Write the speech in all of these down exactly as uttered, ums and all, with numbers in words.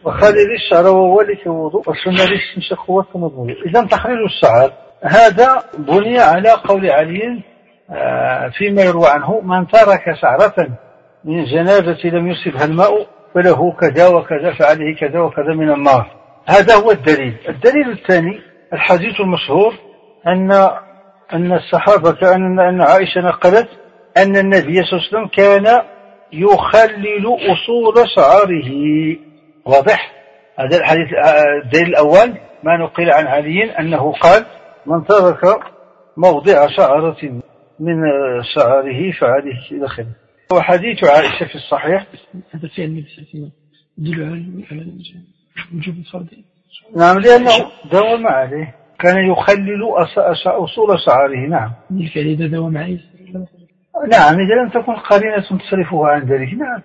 وخليل الشعر وولك الوضوء والسنة للاستنشاق والتمضمض. إذا تخليل الشعر هذا بني على قول علي فيما يروى عنه: من ترك شعرة من جنازة لم يصبها الماء فله كذا وكذا، فعليه كذا وكذا من النار. هذا هو الدليل. الدليل الثاني الحديث المشهور أن أن الصحابة كأن أن عائشة نقلت أن النبي صلى الله عليه وسلم كان يخلل أصول شعره. واضح؟ هذا الحديث. الدليل الأول ما نقل عن علي أنه قال: من ترك موضع شعرة من شعره فعليه إلى آخره. وحديث عائشة في الصحيح هذا فعل النبي صلى الله عليه وسلم يدل على وجوب الفرض. نعم، لأنه داوم عليه، كان يخلل أصول شعره. نعم، الفعل إذا داوم عليه. نعم، إذا لم تكن قرينة تصرفها عن ذلك. نعم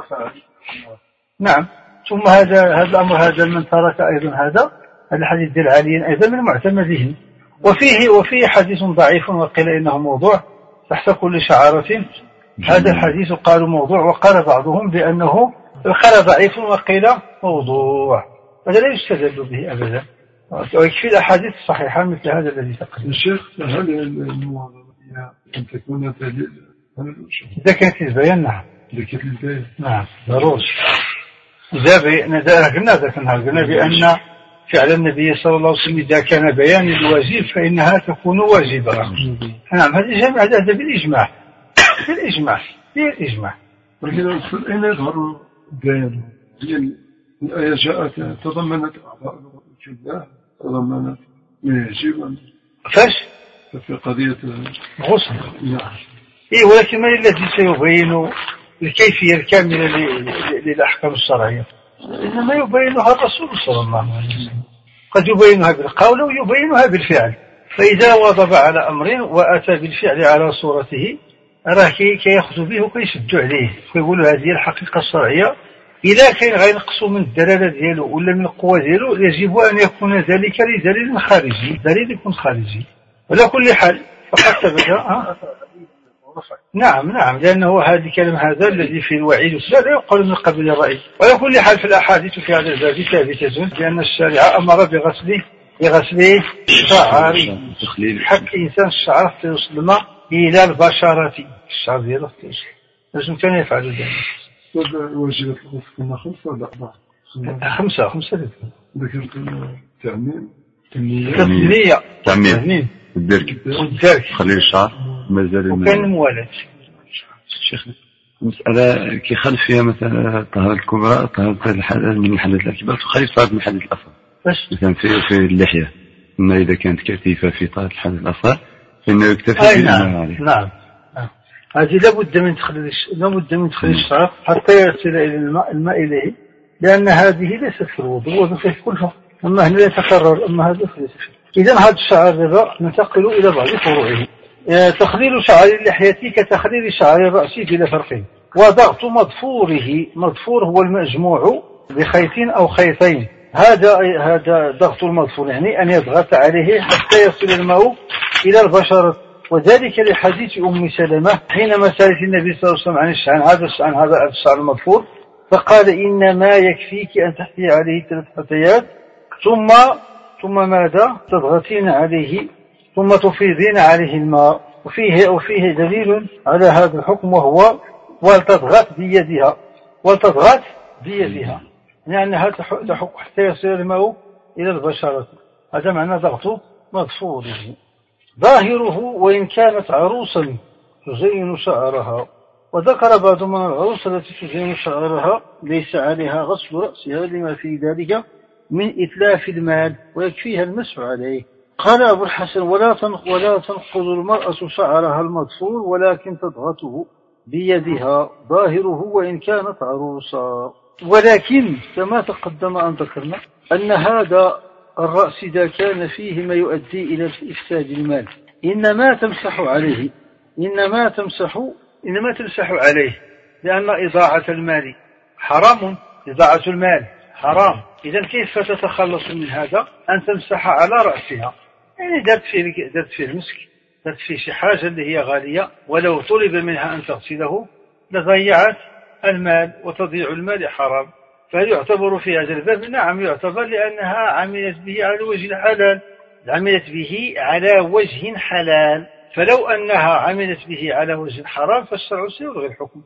نعم. ثم هذا هذا الأمر هذا من ترك أيضا هذا الحديث دل علي أيضا من معتمده. وفيه وفيه حديث ضعيف وقيل إنه موضوع تحت كل شعارة. هذا الحديث قالوا موضوع، وقال بعضهم بأنه قال ضعيف وقيل موضوع. هذا لا يستدل به أبدا، ويكفي الأحاديث الصحيحة مثل هذا الذي تقدم. الشيخ هل المواظبة أن تكون دليل؟ إذا كانت البيان نعم، إذا كانت البيان نعم ضروري. إذا قلنا ذكرنا قلنا بأن فعل النبي صلى الله عليه وسلم إذا كان بيان الواجب فإنها تكون واجبة. نعم، هذا جمع هذا بالإجماع بالإجماع بالإجماع. ولكن أين يظهر البيان؟ هي الآية جاءت تضمنت أعضاء الجبهة، تضمنت ما يجب فاش في قضية غسل. نعم. إيه، ولكن ما الذي سيبين الكيفية الكاملة للأحكام الشرعية؟ إنما يبينها الرسول صلى الله عليه وسلم. قد يبينها بالقول ويبينها بالفعل. فإذا واظب على أمر وأتى بالفعل على صورته راه كيأخذ به وكيشد عليه ويقول هذه الحقيقة الشرعية. إذا كان غينقصوا من الدلالة ديالو ولا من القوة ديالو يجب أن يكون ذلك لدليل خارجي، دليل يكون خارجي. على كل حال فقد ثبت. نعم نعم، لأنه هذه كلمة هذا الذي في الوعيد لا يقال من قبل الرأي. وعلى كل حال في الأحاديث في هذا الباب ثابتة بأن الشارع أمر بغسله بغسله شعر حتى إنسان الشعر توصل الماء إلى البشرة. الشعر ديالو لازم كان يفعل ذلك. واجبات الغسل كنا خمسة ولا أربعة؟ خمسة خمسة ذكرت التعميم التثنية تعميم الدرك والدرك خليل الشعر مازال وكان الموالد. شيخ مسألة كي خلف فيها مثلا الطهارة الكبرى طهارة من الحدث الأكبر تخلف طهارة من الحدث الأصغر. مثلا في في اللحية، أما إذا كانت كثيفة في طهارة الحدث الأصغر فإنه يكتفي بالماء عليه. نعم، هذه لابد من تخليل لابد من تخليل الشعر حتى يصل إلى الماء الماء إليه، لأن هذه ليست في الوضوء وفيه كلها. أما هنا يتكرر، أما هذا فليس. إذن هذا الشعر هذا ننتقل إلى بعض فروعه. تخليل شعر اللحية كتخليل شعر الرأس بلا فرق. وضغط مضفوره، مضفور هو المجموع بخيط أو خيطين. هذا هذا ضغط المضفور، يعني أن يضغط عليه حتى يصل الماء إلى البشرة. وذلك لحديث أم سلمة حينما سألت النبي صلى الله عليه وسلم عن الشعر هذا عن هذا الشعر المضفور، فقال: إنما يكفيك أن تحتي عليه ثلاث حتيات ثم ثم ماذا تضغطين عليه ثم تفيضين عليه الماء. وفيه وفيه دليل على هذا الحكم، وهو ولتضغط بيدها ولتضغط بيدها، يعني هذا تحك حتى يصل الماء إلى البشرة. هذا معنى ضغط مضفوره. ظاهره وإن كانت عروسا تزين شعرها. وذكر بعض من العروس التي تزين شعرها ليس عليها غسل رأسها لما في ذلك من إتلاف المال ويكفيها المسح عليه. قال أبو الحسن: ولا ولا تنقض المرأة شعرها المضفور ولكن تضغطه بيدها ظاهره وإن كانت عروسا. ولكن كما تقدم أن ذكرنا أن هذا الرأس إذا كان فيه ما يؤدي إلى إفساد المال إنما تمسح عليه إنما تمسح إنما تمسح عليه لأن إضاعة المال حرام. إضاعة المال حرام. إذن كيف تتخلص من هذا؟ أن تمسح على رأسها، يعني درت فيه درت فيه المسك، درت فيه شي حاجة اللي هي غالية، ولو طلب منها أن تغسله لضيعت المال، وتضيع المال حرام. فهل يعتبر في هذا الباب؟ نعم يعتبر، لأنها عملت به على وجه الحلال، عملت به على وجه حلال. فلو أنها عملت به على وجه حرام فالشرع سيلغي الحكم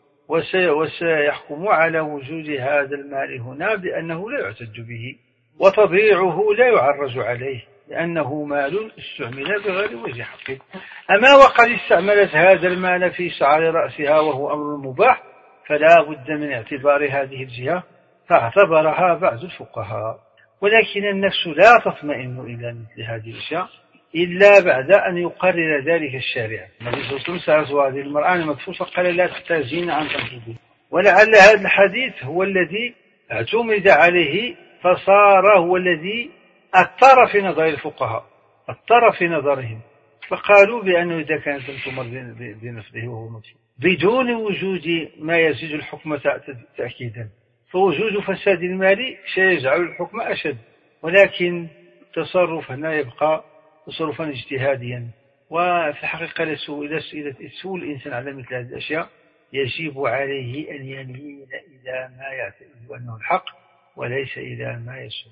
وسيحكم على وجود هذا المال هنا بأنه لا يعتد به، وتضييعه لا يعرج عليه لأنه مال استعمل بغير وجه حقه. أما وقد استعملت هذا المال في شعر رأسها وهو أمر مباح فلا بد من اعتبار هذه الجهة، فاعتبرها بعض الفقهاء. ولكن النفس لا تطمئن إلى مثل هذه الأشياء إلا بعد أن يقرر ذلك الشارع. النبي صلى الله عليه وسلم سألت هذه المرأة المدفوسة قال لا تحتاجين عن تنفذه، ولعل هذا الحديث هو الذي اعتمد عليه فصار هو الذي أثر في نظر الفقهاء، أثر في نظرهم، فقالوا بأنه إذا كانت تمر بنفسه وهو مدفوس بدون وجود ما يزيد الحكم تأكيدا، فوجود فساد المال سيجعل الحكم أشد. ولكن تصرف هنا يبقى تصرفا اجتهاديا، وفي الحقيقة إذا سئل الإنسان على مثل هذه الأشياء يجب عليه أن يميل إلى ما يعتقد أنه الحق وليس إلى ما يسر.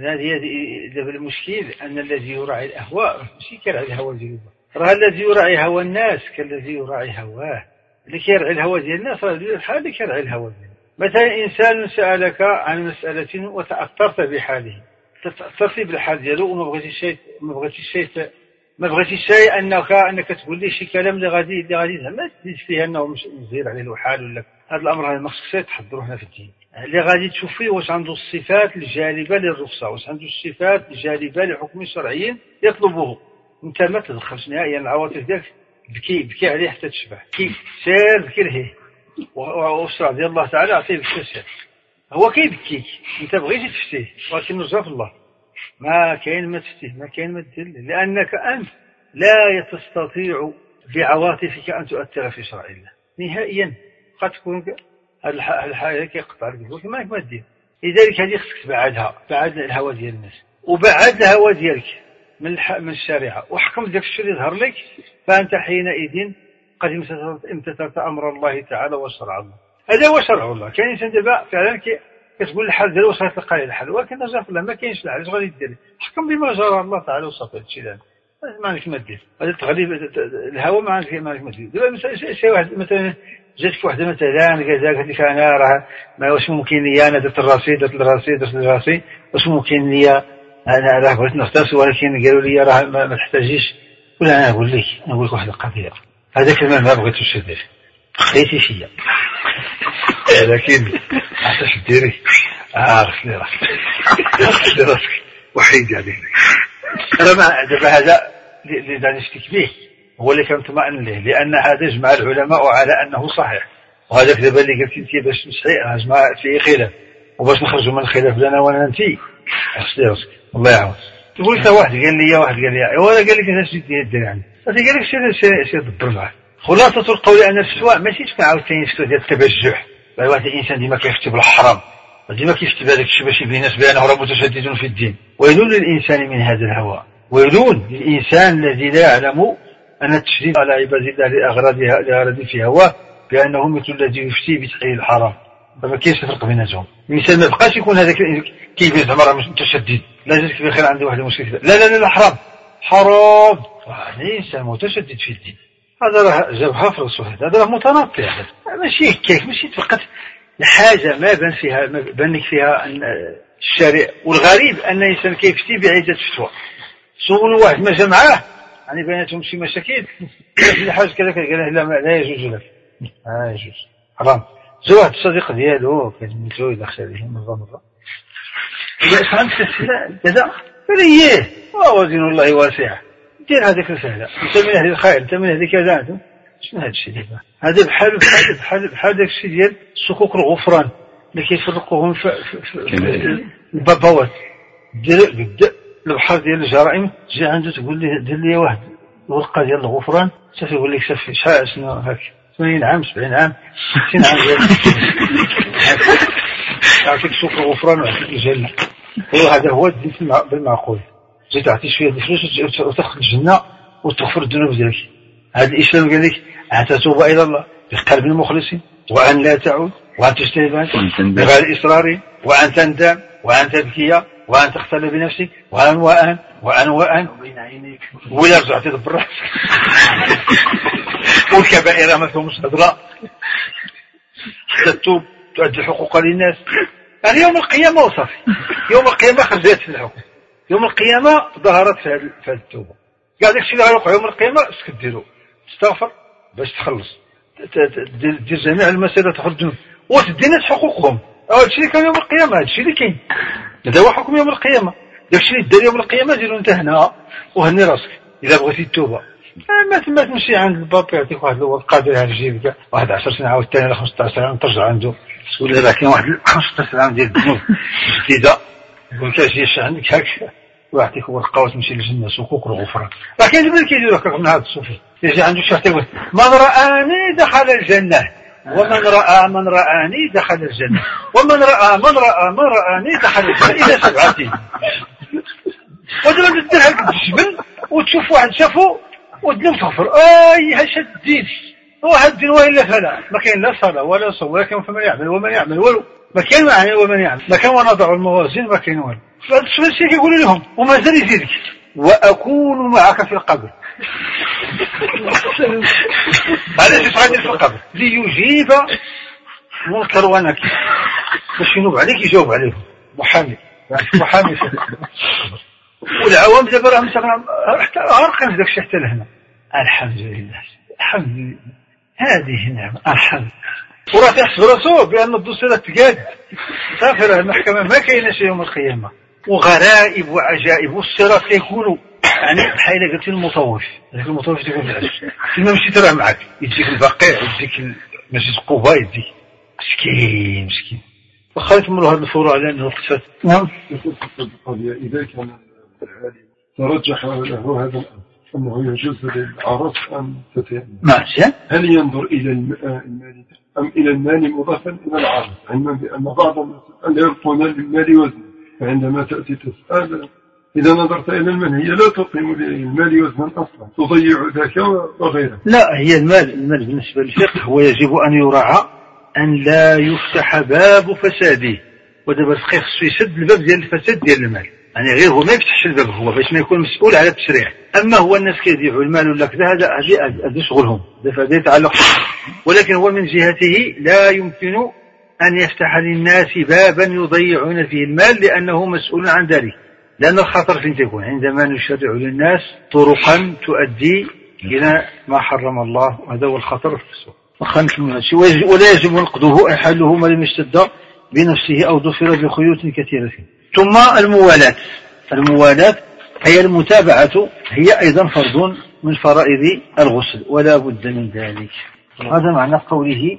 هذا المشكل أن الذي يراعي الأهواء ماشي كيراعي الهوى ديالو، راه الذي يراعي هوى الناس كالذي يراعي هواه. اللي كيراعي الهوى ديال الناس راه الحال اللي كيراعي الهوى ديالو. مثلا إنسان سألك عن مسألة وتأثرت بحاله، تأثرت بالحال ديالو وما بغيتيش شيء ما بغيتيش شيء ما بغيتيش شيء أنك أنك تقول لي شي كلام اللي غادي اللي غادي ما تزيد فيه أنه مش مزير عليه الحال ولا هذا الأمر. هذا ما خصك تحضروا هنا في الدين. اللي غادي تشوف فيه واش عنده الصفات الجالبة للرخصة، واش عنده الصفات الجالبة لحكم شرعي يطلبه. انت ما تدخلش نهائيا العواطف ديالك، بكي بكي عليه حتى تشبع، كي سير بكي لهيه والشرع ديال الله تعالى عطيه بالتسهيل. هو كيبكيك انت بغيتي تفتيه، ولكن نرجع في الله ما كاين ما تفتيه، ما كاين ما تدل، لأنك أنت لا تستطيع بعواطفك أن تؤثر في شرع الله نهائيا. قد تكون هذه الحاجة كيقطع لك ما ما دير. لذلك هذه خصك تبعدها، بعد الهوى ديال الناس وبعد الهوى ديالك من من الشريعة، وحكم داك الشيء اللي ظهر لك، فأنت حينئذ قد امتثلت أمر الله تعالى وشرع الله. هذا هو شرع الله. كاين انسان دابا فعلا كتقول الحل ديالو واش غتلقى ليه الحل، ولكن رجع في الله ما كاينش الحل، اش غادي دير؟ حكم بما جرى الله تعالى وصافي. هادشي اللي ما عندك ما دير، هذا التغليب الهوى ما عندك ما عندك ما دير. دابا شي واحد مثلا جاتك وحده مثلا قالت لك انا راه ما واش ممكن لي انا درت الراسي درت الراسي درت الراسي واش ممكن لي انا راه بغيت نغتسل ولكن قالوا لي راه ما, ما تحتاجيش. ولا انا نقول لك نقول لك واحد القضيه، هذاك المال ما بغيتوش دير خليتي فيا لكن عطاش ديري عارف لي راسك غسلي راسك وحيدي عليك. انا ما دابا هذا اللي غادي نشتكي به هو اللي كنطمئن ليه، لان هذا جمع العلماء على انه صحيح، وهذاك دابا اللي قلت انت باش نصحي جمع فيه خلاف، وباش نخرجوا من الخلاف لنا وانا انت غسلي راسك الله يعاون. تقول لك واحد قال لي واحد قال لي هو قال لك انا شديت يدي يعني هذا قال لك شي شي دبر معاه. خلاصة القول أن الفتوى ماشي تكون عاوتاني فتوى ديال التبجح، بل واحد الإنسان ديما كيفتي بالحرام وديما كيفتي بهذاك الشيء باش يبين الناس بأنه راه متشدد في الدين. ويل للإنسان من هذا الهوى، ويل للإنسان الذي لا يعلم أن التشديد على عباد الله لأغراضها لأغراض في هواه بأنه مثل الذي يفتي بتحليل الحرام، فما كاينش فرق بيناتهم. الإنسان ما بقاش يكون هذاك كيبين زعما راه متشدد، لا جاتك بخير عنده واحد المشكل لا لا لا حرام حرام، هذا الإنسان متشدد في الدين. هذا راه جابها في الرسول، هذا راه متناقض، ماشي كيف ماشي فقط الحاجة ما بان فيها ما بان لك فيها الشارع. والغريب أن الإنسان كيفتي بعدة فتوى، سولوا واحد ما جا معاه يعني بيناتهم شي مشاكل في حاجة كذا قال لا لا يجوز لك لا يجوز حرام. جا واحد الصديق ديالو كنمثلو إذا خشى عليه مرة مرة إذا فهمت كذا قال لي وهو دين الله واسع دير هذيك السهلة، انت من اهل الخير انت من اهل كذا انت شنو هذا الشيء دابا؟ هذا بحال بحال بحال بحال داك الشيء ديال صكوك الغفران اللي كيفرقوهم في البابوات دير قد البحر ديال الجرائم. تجي عنده تقول لي دير لي واحد الورقه ديال الغفران صافي يقول لك صافي شحال شنو هاك ثمانين عام سبعين عام ستين عام ديال يعطيك صكوك الغفران ويعطيك الجنه. هذا هو الدين بالمعقول، زي تعطي شويه د الفلوس وتاخذ الجنه وتغفر الذنوب ديالك. هذا الاسلام قال لك ان تتوب الى الله بقلب مخلص وان لا تعود وأن تجتهد بغير إصرار، وأن تندم، وأن تبكي، وأن تختل بنفسك، وأن وأن وأن وأن ولا رجعت تدبر والكبائر ما فيهمش هضرة حتى تتوب تؤدي حقوق للناس. يعني يوم القيامة وصافي، يوم القيامة خرجت في الحكم، يوم القيامة ظهرت في هذه التوبة. قاعد داكشي اللي غيوقع يوم القيامة اسك ديرو، تستغفر باش تخلص، دير جميع المسائل تخرج منهم وتدي الناس حقوقهم. هادشي اللي كان يوم القيامة، هادشي اللي كاين، هذا هو حكم يوم القيامة. داكشي اللي دار يوم القيامة ديرو انت هنا وهني راسك إذا بغيتي التوبة. ما تما تمشي عند الباب يعطيك واحد الوقت قادر على جيبك واحد عشر سنة عاود ثاني على خمسطاش عام ترجع عنده تقول له كاين واحد خمسطاش عام ديال الذنوب جديدة، يقول لك اجي عندك هكا ويعطيك ورقة وتمشي للجنة سكوك الغفران. راه كاين اللي كيديروا هكاك من هذا الصوفي، يجي عنده شي واحد يقول من رآني دخل الجنة، ومن رأى من رآني دخل الجنة، ومن رأى من رأى من رآني دخل الجنة إلى سبعتين. ودابا تدير هكا بالجبل وتشوف واحد شافو ودلم تغفر اي هاش الدين واحد الدين والا فلا ما كاين لا صلاه ولا صوم ولا كان فمن يعمل ومن يعمل والو ما كاين معنى ومن يعمل ما كان ونضع الموازين ما كاين والو. فهاد الشيء كيقول لهم وما زال يزيدك واكون معك في القبر. علاش تغادر في القبر؟ ليجيب منكر ونكير باش ينوب عليك يجاوب عليهم محامي محامي في القبر. والعوام دابا راهم حتى غارقين في داكشي حتى لهنا. الحمد لله الحمد لله هذه نعمة الحمد. وراه تحسب راسو بأن الدوسيرة تقاد صافي راه المحكمة ما كايناش يوم القيامة. وغرائب وعجائب والصراط كيكونوا يعني بحال قلت المطوف، هذاك المطوف تيكون في العشر كيما مشيت راه معاك يديك البقيع يديك مسجد قباء يديك مسكين مسكين واخا يكملوا هذا الفروع على انه قصه. نعم القضية إذا كان العالم ترجح له هذا الأمر أنه يجوز للعرس أم فتيان، هل ينظر إلى المال أم إلى المال مضافا إلى العرس، علما بأن بعض الناس يلقون للمال وزنا، فعندما تأتي تسأل إذا نظرت إلى المال هي لا تقيم للمال وزنا أصلا تضيع ذاك وغيره. لا هي المال المال بالنسبة للفقه هو يجب أن يراعى أن لا يفتح باب فساده، ودابا الفقه خصو يسد الباب ديال الفساد ديال المال، يعني غير هو ما يفتحش الباب هو باش ما يكون مسؤول على التشريع. اما هو الناس كيبيعوا المال ولا كذا هذا هذا شغلهم هذا يتعلق، ولكن هو من جهته لا يمكن ان يفتح للناس بابا يضيعون فيه المال لانه مسؤول عن ذلك. لان الخطر فين تكون عندما نشرع للناس طرقا تؤدي الى ما حرم الله، وهذا هو الخطر في السوق. ولا يجب نقضه أي حله ما لم يشتد بنفسه او ضفر بخيوط كثيره. ثم الموالاة، الموالاة هي المتابعة، هي أيضا فرض من فرائض الغسل ولا بد من ذلك. هذا معنى قوله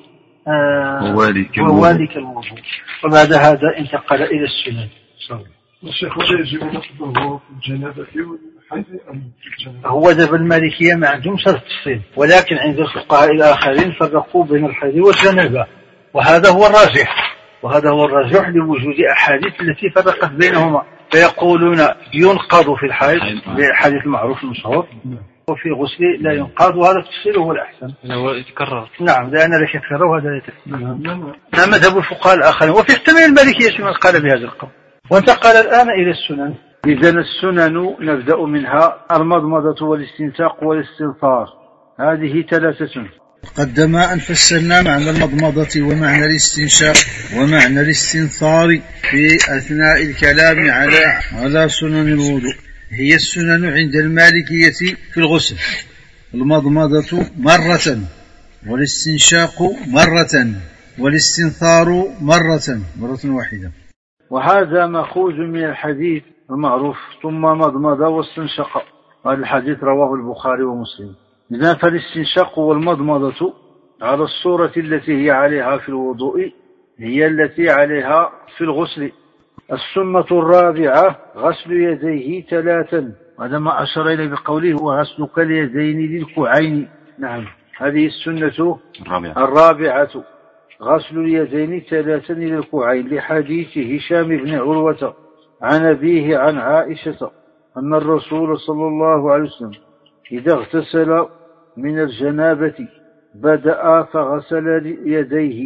ووالك الوضوء. وبعد هذا انتقل إلى السنن. الشيخ ولا يجب نقضه في الجنابة والحيض أم في الجنابة؟ هو دابا المالكية ما عندهم شرط التفصيل، ولكن عند الفقهاء الآخرين فرقوا بين الحيض والجنابة، وهذا هو الراجح، وهذا هو الراجح لوجود أحاديث التي فرقت بينهما. فيقولون ينقض في الحيض بالحديث المعروف المشهور، وفي الغسل لا ينقض، وهذا التفصيل هو الأحسن. هو يتكرر. نعم لأن ذلك يتكرر وهذا لا يتكرر. نعم مذهب الفقهاء الآخرين، وفي احتمال المالكية من قال بهذا القول. وانتقل الآن إلى السنن. إذن السنن نبدأ منها المضمضة والاستنشاق والاستنثار، هذه ثلاثة. قدم أن فسرنا معنى المضمضة ومعنى الاستنشاق ومعنى الاستنثار في أثناء الكلام على على سنن الوضوء. هي السنن عند المالكية في الغسل المضمضة مرة، والاستنشاق مرة، والاستنثار مرة مرة واحدة. وهذا مأخوذ من الحديث المعروف ثم مضمض واستنشق، هذا الحديث رواه البخاري ومسلم. إذن فالاستنشاق والمضمضة على الصورة التي هي عليها في الوضوء هي التي عليها في الغسل. السنة الرابعة غسل يديه ثلاثا، هذا ما أشار إليه بقوله وغسلك اليدين للكوعين. نعم هذه السنة الرابعة, الرابعة غسل اليدين ثلاثا إلى الكوعين، لحديث هشام بن عروة عن أبيه عن عائشة أن الرسول صلى الله عليه وسلم إذا اغتسل من الجنابة بدأ فغسل يديه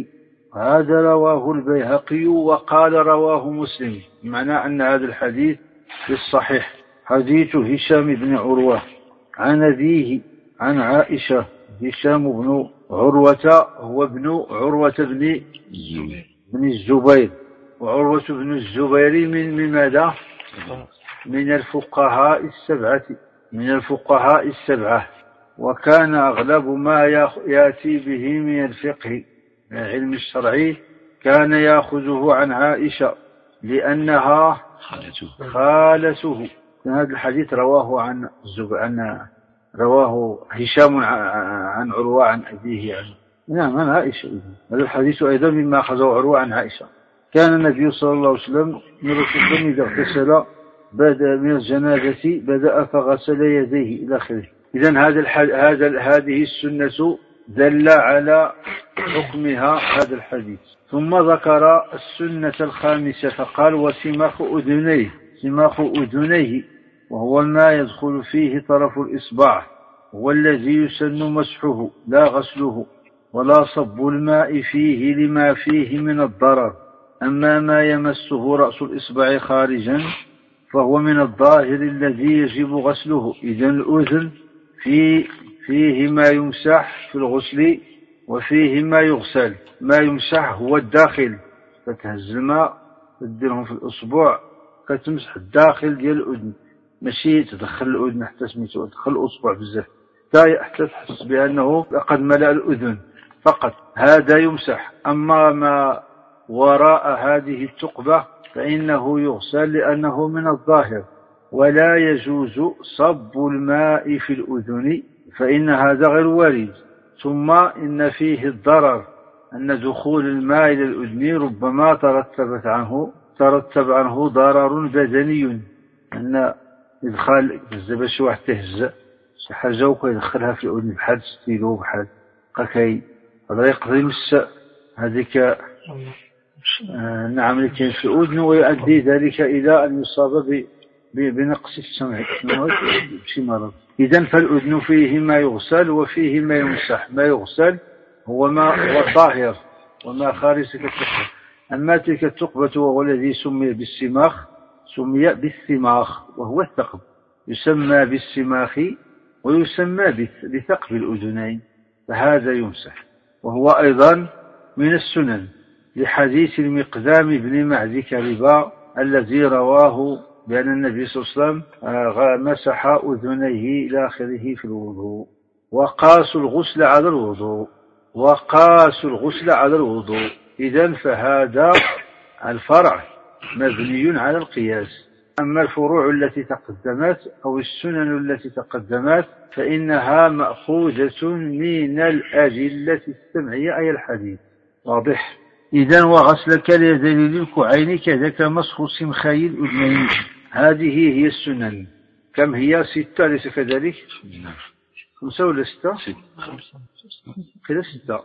هذا رواه البيهقي وقال رواه مسلم، بمعنى أن هذا الحديث في الصحيح. حديث هشام بن عروة عن أبيه عن عائشة. هشام بن عروة هو ابن عروة بن بن الزبير، وعروة بن الزبير من من ماذا؟ من الفقهاء السبعة من الفقهاء السبعة وكان أغلب ما يأتي به من الفقه من العلم الشرعي كان يأخذه عن عائشة لأنها خالته. هذا الحديث رواه عن عن رواه هشام عن عروة عن أبيه عنه. نعم عن عائشة. هذا الحديث أيضا مما أخذه عروة عن عائشة. كان النبي صلى الله عليه وسلم يرسل إذا اغتسل بدأ من الجنابة بدأ فغسل يديه إلى آخره. إذن هذا هذا هذه السنة دل على حكمها هذا الحديث. ثم ذكر السنة الخامسة فقال وسماخ أذنيه سماخ أذنيه وهو ما يدخل فيه طرف الإصبع والذي يسن مسحه لا غسله ولا صب الماء فيه لما فيه من الضرر. أما ما يمسه رأس الإصبع خارجا فهو من الظاهر الذي يجب غسله. إذن الأذن في فيه ما يمسح في الغسل وفيه ما يغسل. ما يمسح هو الداخل، فتهز الماء تديرهم في الأصبع كتمسح الداخل ديال الأذن، ماشي تدخل الأذن حتى سميتو تدخل الأصبع بزاف حتى تحس بأنه لقد ملأ الأذن فقط، هذا يمسح. أما ما وراء هذه الثقبة فإنه يغسل لأنه من الظاهر، ولا يجوز صب الماء في الأذن فإن هذا غير وارد. ثم إن فيه الضرر أن دخول الماء إلى الأذن ربما ترتبت عنه ترتب عنه ضرر بدني، أن إدخال بزاف شي واحد تهز شي حاجة ويدخلها في الأذن بحال ستيلو بحال قاكاي هذا يقدر يمس هذيك آه نعم اللي كاين في الأذن ويؤدي ذلك إلى أن يصاب بنقص السمع بشي مرض. إذن فالأذن فيه ما يغسل وفيه ما يمسح. ما يغسل هو ما هو الطاهر وما خارج تلك الثقبة. أما تلك الثقبة وهو الذي سمي بالسماخ سمي بالسماخ وهو الثقب، يسمى بالسماخ ويسمى بثقب الأذنين، فهذا يمسح. وهو أيضا من السنن لحديث المقدام بن معد كربا الذي رواه بأن النبي صلى الله عليه وسلم مسح أذنيه إلى آخره في الوضوء. وقاس الغسل على الوضوء وقاس الغسل على الوضوء إذن فهذا الفرع مبني على القياس. أما الفروع التي تقدمت أو السنن التي تقدمت فإنها مأخوذة من الأدلة السمعية أي الحديث. واضح؟ إذن وغسلك اليدين للكوعين كذاك مسح سمخي الأذنين. هذه هي السنن. كم هي؟ ستة أليس كذلك؟ خمسة ولا ستة؟ كذا ستة.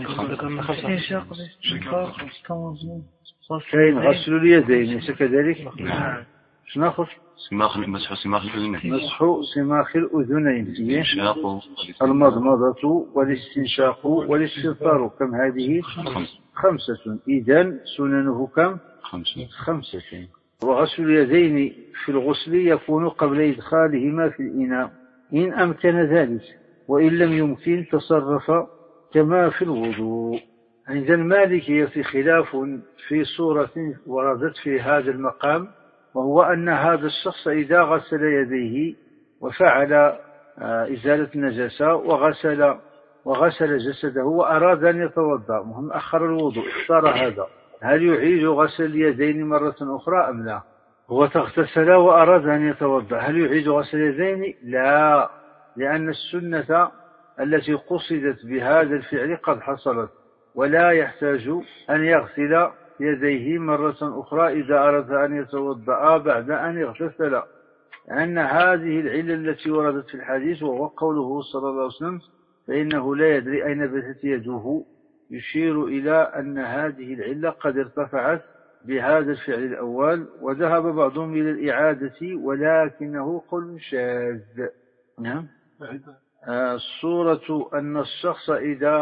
كاين غسل اليدين أليس كذلك؟ شنو ناخذ؟ سماخ مسح سماخ الأذنين. مسح سماخ الأذنين. المضمضة والاستنشاق والاستغفار. كم هذه؟ خمسة. إذن سننه كم؟ خمسة. خمسة. وغسل اليدين في الغسل يكون قبل إدخالهما في الإناء إن أمكن ذلك، وإن لم يمكن تصرف كما في الوضوء. عند المالكية في خلاف في صورة وردت في هذا المقام، وهو أن هذا الشخص إذا غسل يديه وفعل إزالة النجاسة وغسل وغسل جسده وأراد أن يتوضأ مهم أخر الوضوء اختار هذا، هل يعيد غسل اليدين مرة أخرى أم لا؟ هو تغتسل وأراد أن يتوضأ هل يعيد غسل اليدين؟ لا، لأن السنة التي قصدت بهذا الفعل قد حصلت، ولا يحتاج أن يغسل يديه مرة أخرى إذا أراد أن يتوضأ بعد أن يغتسل، لأن هذه العلة التي وردت في الحديث وهو قوله صلى الله عليه وسلم فإنه لا يدري أين باتت يده، يشير إلى أن هذه العلة قد ارتفعت بهذا الفعل الأول، وذهب بعضهم إلى الإعادة ولكنه قول شاذ. نعم. الصورة أن الشخص إذا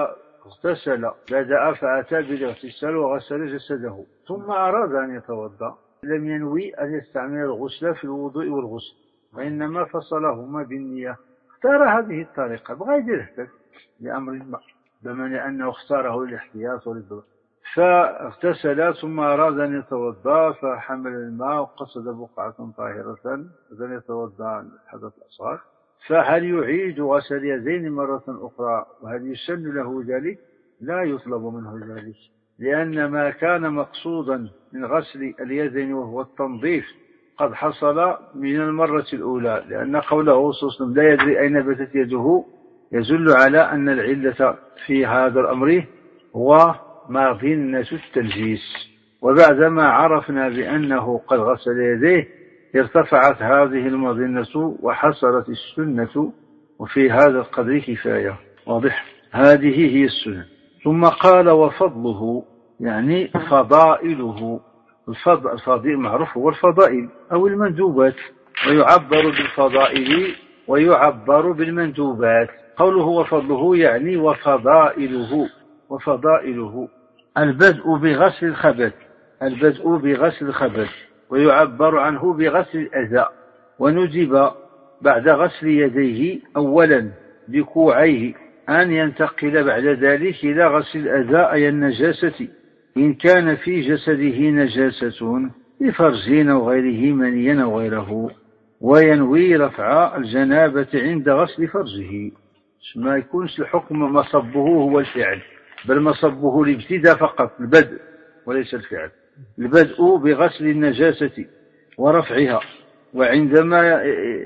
اغتسل بدأ فأتى بالاغتسال وغسل جسده ثم أراد أن يتوضأ لم ينوي أن يستعمل الغسل في الوضوء والغسل وإنما فصلهما بالنية اختار هذه الطريقة بغى يدير لأمر ما بمعنى أنه اختاره للاحتياط وللضرورة فاغتسل ثم أراد أن يتوضأ فحمل الماء وقصد بقعة طاهرة أن يتوضأ الحدث الأصغر فهل يعيد غسل اليدين مرة أخرى وهل يسن له ذلك؟ لا يطلب منه ذلك لأن ما كان مقصودا من غسل اليدين وهو التنظيف قد حصل من المرة الأولى لأن قوله صلى الله عليه وسلم لا يدري أين باتت يده يدل على أن العلة في هذا الأمر هو مظنة التنجيس وبعدما عرفنا بأنه قد غسل يديه ارتفعت هذه المظنة وحصلت السنة وفي هذا القدر كفاية واضح هذه هي السنة ثم قال وفضله يعني فضائله الفضل الفضيل معروف هو الفضائل أو المندوبات ويعبر بالفضائل ويعبر بالمندوبات قوله وفضله يعني وفضائله وفضائله البدء بغسل الخبث البدء بغسل الخبث ويعبر عنه بغسل الأذى وندب بعد غسل يديه أولا بكوعيه أن ينتقل بعد ذلك إلى غسل الأذى أي النجاسة إن كان في جسده نجاسة بفرج أو غيره منيا أو غيره وينوي رفع الجنابة عند غسل فرجه ما يكونش الحكم مصبه هو الفعل بل مصبه الابتداء فقط البدء وليس الفعل البدء بغسل النجاسة ورفعها وعندما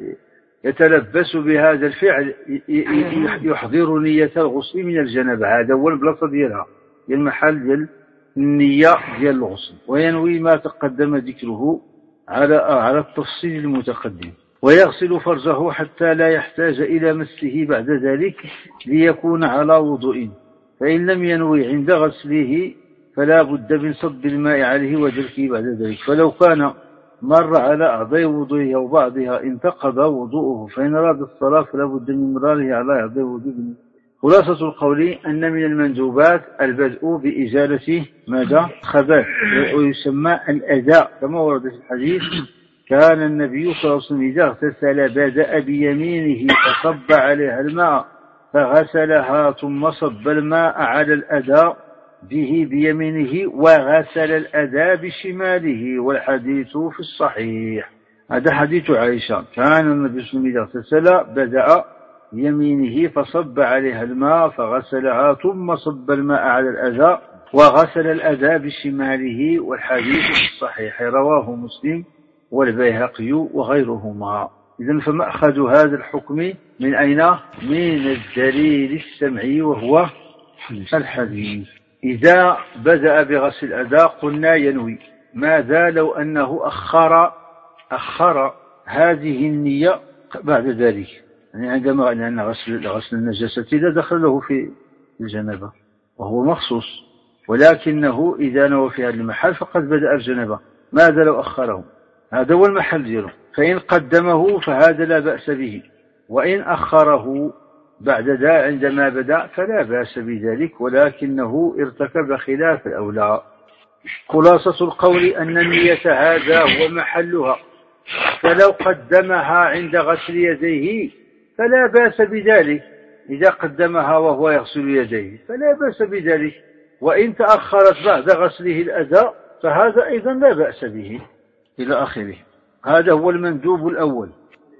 يتلبس بهذا الفعل يحضر نية الغسل من الجنابة هذا هو البلاصة ديالها المحل ديال النية ديال الغسل وينوي ما تقدم ذكره على على التفصيل المتقدم ويغسل فرجه حتى لا يحتاج إلى مسه بعد ذلك ليكون على وضوء فإن لم ينوي عند غسله فلا بد من صب الماء عليه ودلكه بعد ذلك فلو كان مر على أعضاء وضوءه أو بعضها انتقض وضوءه فإن أراد الصلاة فلا بد من مراره على أعضاء وضوءه خلاصة القول أن من المندوبات البدء بإزالة ماذا؟ خبث ويسمى الأذى كما ورد في الحديث كان النبي صلى الله عليه وسلم إذا اغتسل بدأ بيمينه فصب عليها الماء فغسلها ثم صب الماء على الأذى به بيمينه وغسل الأذى بشماله والحديث في الصحيح هذا حديث عائشة كان النبي صلى الله عليه وسلم إذا اغتسل بدأ بيمينه فصب عليها الماء فغسلها ثم صب الماء على الأذى وغسل الأذى بشماله والحديث في الصحيح رواه مسلم والبيهقي وغيرهما إذن فمأخذ هذا الحكم من أين؟ من الدليل السمعي وهو الحديث إذا بدأ بغسل الأذى قلنا ينوي ماذا لو أنه أخر أخر هذه النية بعد ذلك يعني عندما لأن غسل غسل النجاسة لا دخل له في الجنابة وهو مخصوص ولكنه إذا نوى في هذا المحل فقد بدأ الجنابة ماذا لو أخره هذا هو المحل دياله فإن قدمه فهذا لا بأس به وإن أخره بعد ذا عندما بدأ فلا بأس بذلك ولكنه ارتكب خلاف الأولى خلاصة القول أن النية هذا هو محلها فلو قدمها عند غسل يديه فلا بأس بذلك إذا قدمها وهو يغسل يديه فلا بأس بذلك وإن تأخرت بعد غسله الأذى فهذا أيضا لا بأس به إلى آخره هذا هو المندوب الأول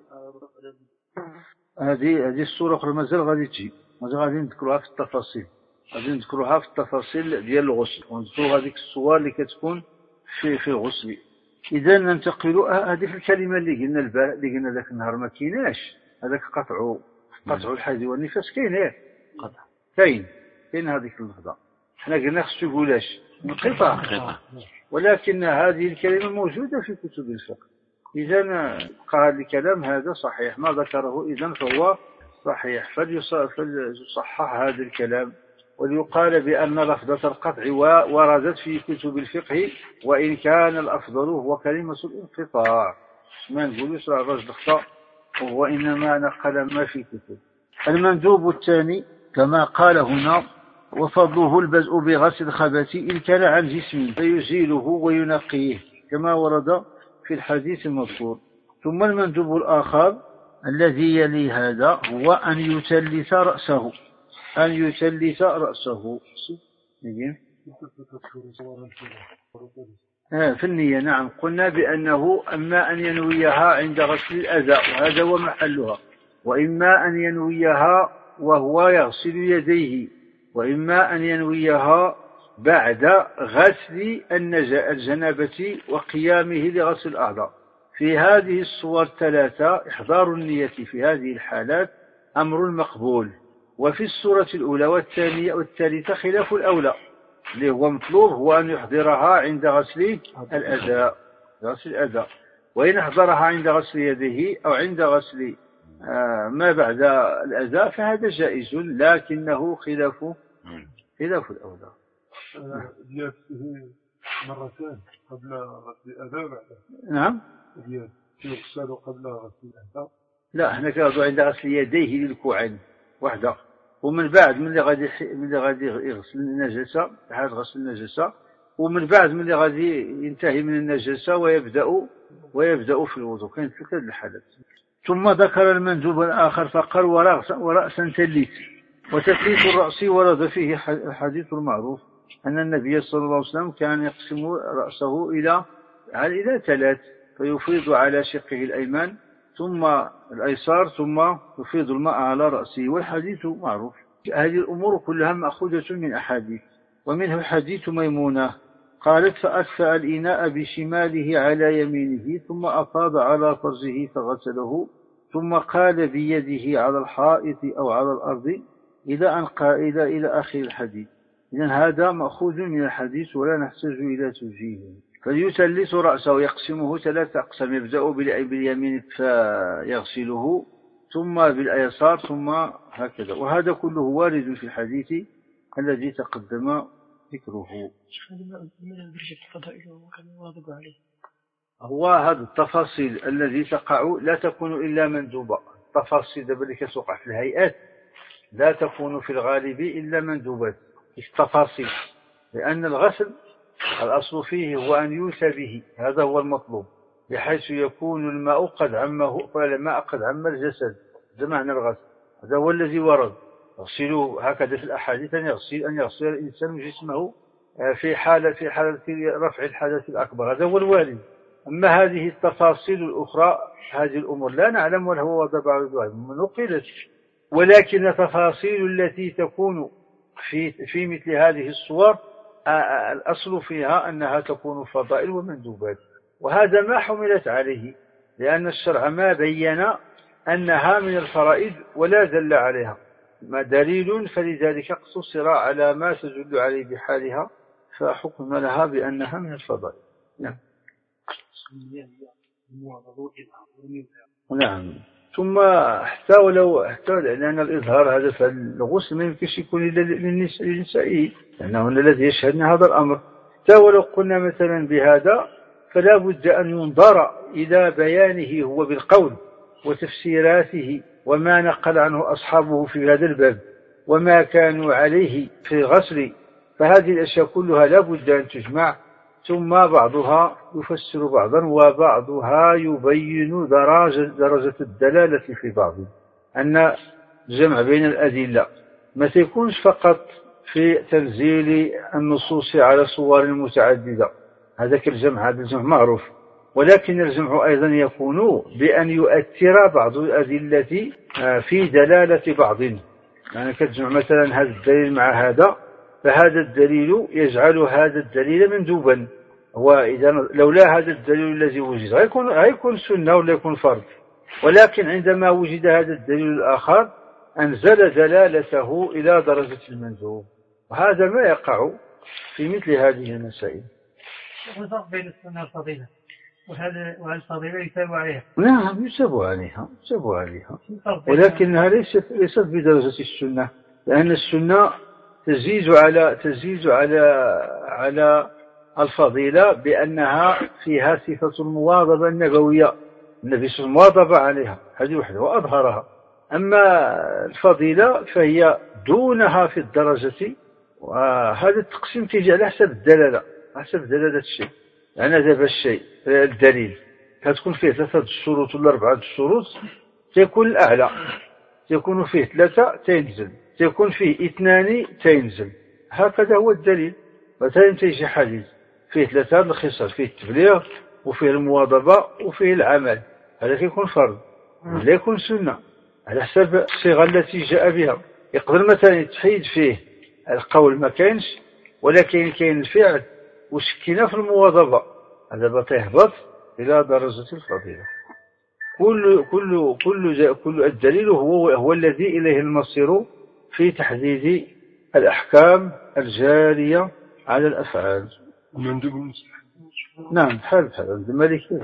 هذه هذه الصورة مازال غادي تجي مازال غادي نذكروها في التفاصيل غادي نذكروها في التفاصيل ديال الغسل ونذكروا هذيك الصور اللي كتكون في في الغسل إذا ننتقل هذه الكلمة اللي قلنا البارح اللي قلنا ذاك النهار ما كايناش هذاك قطع قطع الحيض والنفاس كاين ايه قطع كاين كاين هذيك اللفظة حنا قلنا خصو يقولاش انقطاع ولكن هذه الكلمة موجودة في كتب الفقه إذا قال الكلام هذا صحيح ما ذكره إذن فهو صحيح فليصحح هذا الكلام وليقال بأن لفظة القطع وردت في كتب الفقه وإن كان الأفضل هو كلمة الانقطاع ما نقولش الرجل خطأ وهو إنما نقل ما في كتب المندوب الثاني كما قال هنا وفضله البدء بغسل الخبث إن كان عن جسمه فيزيله وينقيه كما ورد في الحديث المذكور. ثم المندوب الآخر الذي يلي هذا هو أن يتلث رأسه أن يتلث رأسه في النية. نعم، قلنا بأنه أما أن ينويها عند غسل الأذى وهذا هو محلها، وإما أن ينويها وهو يغسل يديه، وإما أن ينويها بعد غسل الجنابة وقيامه لغسل الأعضاء. في هذه الصور الثلاثة إحضار النية في هذه الحالات أمر مقبول. وفي الصورة الأولى والثانية والثالثة خلاف الأولى، اللي هو مطلوب هو أن يحضرها عند غسل الأذى غسل الأذى وإن أحضرها عند غسل يده أو عند غسل آه ما بعد الأذى فهذا جائز، لكنه خلاف خلاف الأولى. مرتين قبل غسل الأذى بعد. نعم، يغسل قبل غسل الأذى. لا، هنا كذا عند غسل يديه للكوعين واحدة، ومن بعد من اللي غادي من اللي غادي يغسل النجاسة حال غسل النجاسة، ومن بعد من اللي غادي ينتهي من النجاسة ويبدأ ويبدأ في الوضوء. كاين في كل الحالات. ثم ذكر المندوب الآخر فقال ورأسا تليت. وتثليث الرأس ورد فيه الحديث المعروف أن النبي صلى الله عليه وسلم كان يقسم رأسه إلى إلى ثلاث، فيفيض على شقه الأيمن ثم الأيسار ثم يفيض الماء على رأسه، والحديث معروف. هذه الأمور كلها مأخوذة من أحاديث، ومنه حديث ميمونة قالت فأكفأ الإناء بشماله على يمينه ثم أفاض على فرجه فغسله ثم قال بيده على الحائط أو على الأرض إلى أن قائل إلى آخر الحديث. إذن هذا مأخوذ من الحديث ولا نحتاج إلى توجيهه. فليثلث رأسه يقسمه ثلاثة أقسام، يبدأ باليمين فيغسله ثم بالأيسار ثم هكذا، وهذا كله وارد في الحديث الذي تقدم ذكره. هو هذا التفاصيل الذي تقع لا تكون إلا مندوبة. التفاصيل التي تقع في الهيئات لا تكون في الغالب إلا مندوبات التفاصيل، لأن الغسل الأصل فيه هو أن يوسى به، هذا هو المطلوب، بحيث يكون الماء قد عمه فالماء قد عم الجسد، هذا معنى الغسل، هذا هو الذي ورد. يغسلوا هكذا في الأحاديث أن يغسل أن يغسل الإنسان جسمه في حالة في حالة رفع الحدث الأكبر، هذا هو الوارد. أما هذه التفاصيل الأخرى هذه الأمور لا نعلم ولا هو وضع بعض نقلت، ولكن التفاصيل التي تكون في في مثل هذه الصور الأصل فيها أنها تكون فضائل ومندوبات، وهذا ما حملت عليه، لأن الشرع ما بين أنها من الفرائض ولا دل عليها ما دليل، فلذلك اقتصر على ما تدل عليه بحالها فحكم لها بأنها من الفضائل. نعم. نعم. ثم حتى ولو حتى لأن الإظهار هذا فالغسل ما يمكنش يكون إلا للنساء، لأنه الذي يشهدن هذا الأمر. حتى ولو قلنا مثلا بهذا فلا بد أن ينظر إلى بيانه هو بالقول وتفسيراته وما نقل عنه أصحابه في هذا الباب وما كانوا عليه في الغسل، فهذه الأشياء كلها لا بد أن تجمع، ثم بعضها يفسر بعضا وبعضها يبين درجة, درجة الدلالة في بعض. أن الجمع بين الأدلة ما تكونش فقط في تنزيل النصوص على صور متعددة، هذا كالجمع، هذا الجمع معروف، ولكن الجمع أيضا يكون بأن يؤثر بعض الأدلة في دلالة بعض، يعني كالجمع مثلا هذا الدليل مع هذا، فهذا الدليل يجعل هذا الدليل مندوبا، وإذا لولا هذا الدليل الذي وجد هيكون, هيكون سنة ولا يكون فرض، ولكن عندما وجد هذا الدليل الآخر أنزل دلالته إلى درجة المندوب، وهذا ما يقع في مثل هذه المسائل. الفرق بين السنة والفضيلة، وهذا والفضيلة يتابع عليها. نعم يتابع عليها يتابع عليها ولكنها ليست ليست بدرجة السنة، لأن السنة تزيد على تزيد على على الفضيلة بأنها فيها صفة المواظبة النبوية، النبي صلى الله عليه وسلم مواظب عليها، هذه وحده وأظهرها. أما الفضيلة فهي دونها في الدرجة وهذا التقسيم تيجي على حسب الدلالة، على حسب دلالة الشيء. يعني دابا الشيء الدليل كتكون فيه ثلاثة الشروط ولا أربعة الشروط، تيكون الأعلى تيكون فيه ثلاثة تينزل، تيكون فيه اثنان تينزل. هكذا هو الدليل. مثلا تيجي حديث فيه ثلاثة الخصال، فيه التبليغ وفيه المواظبة وفيه العمل، هذا كيكون فرض لا يكون سنة على حسب الصيغة التي جاء بها. يقدر مثلا يتحيد فيه القول ما كاينش، ولكن كاين الفعل وشكينا في المواظبة، هذا بتهبط إلى درجة الفضيلة. كل كل كل كل الدليل هو هو الذي إليه المصير في تحديد الأحكام الجارية على الأفعال. المندوب المستحب. نعم بحال بحال عند المالكية.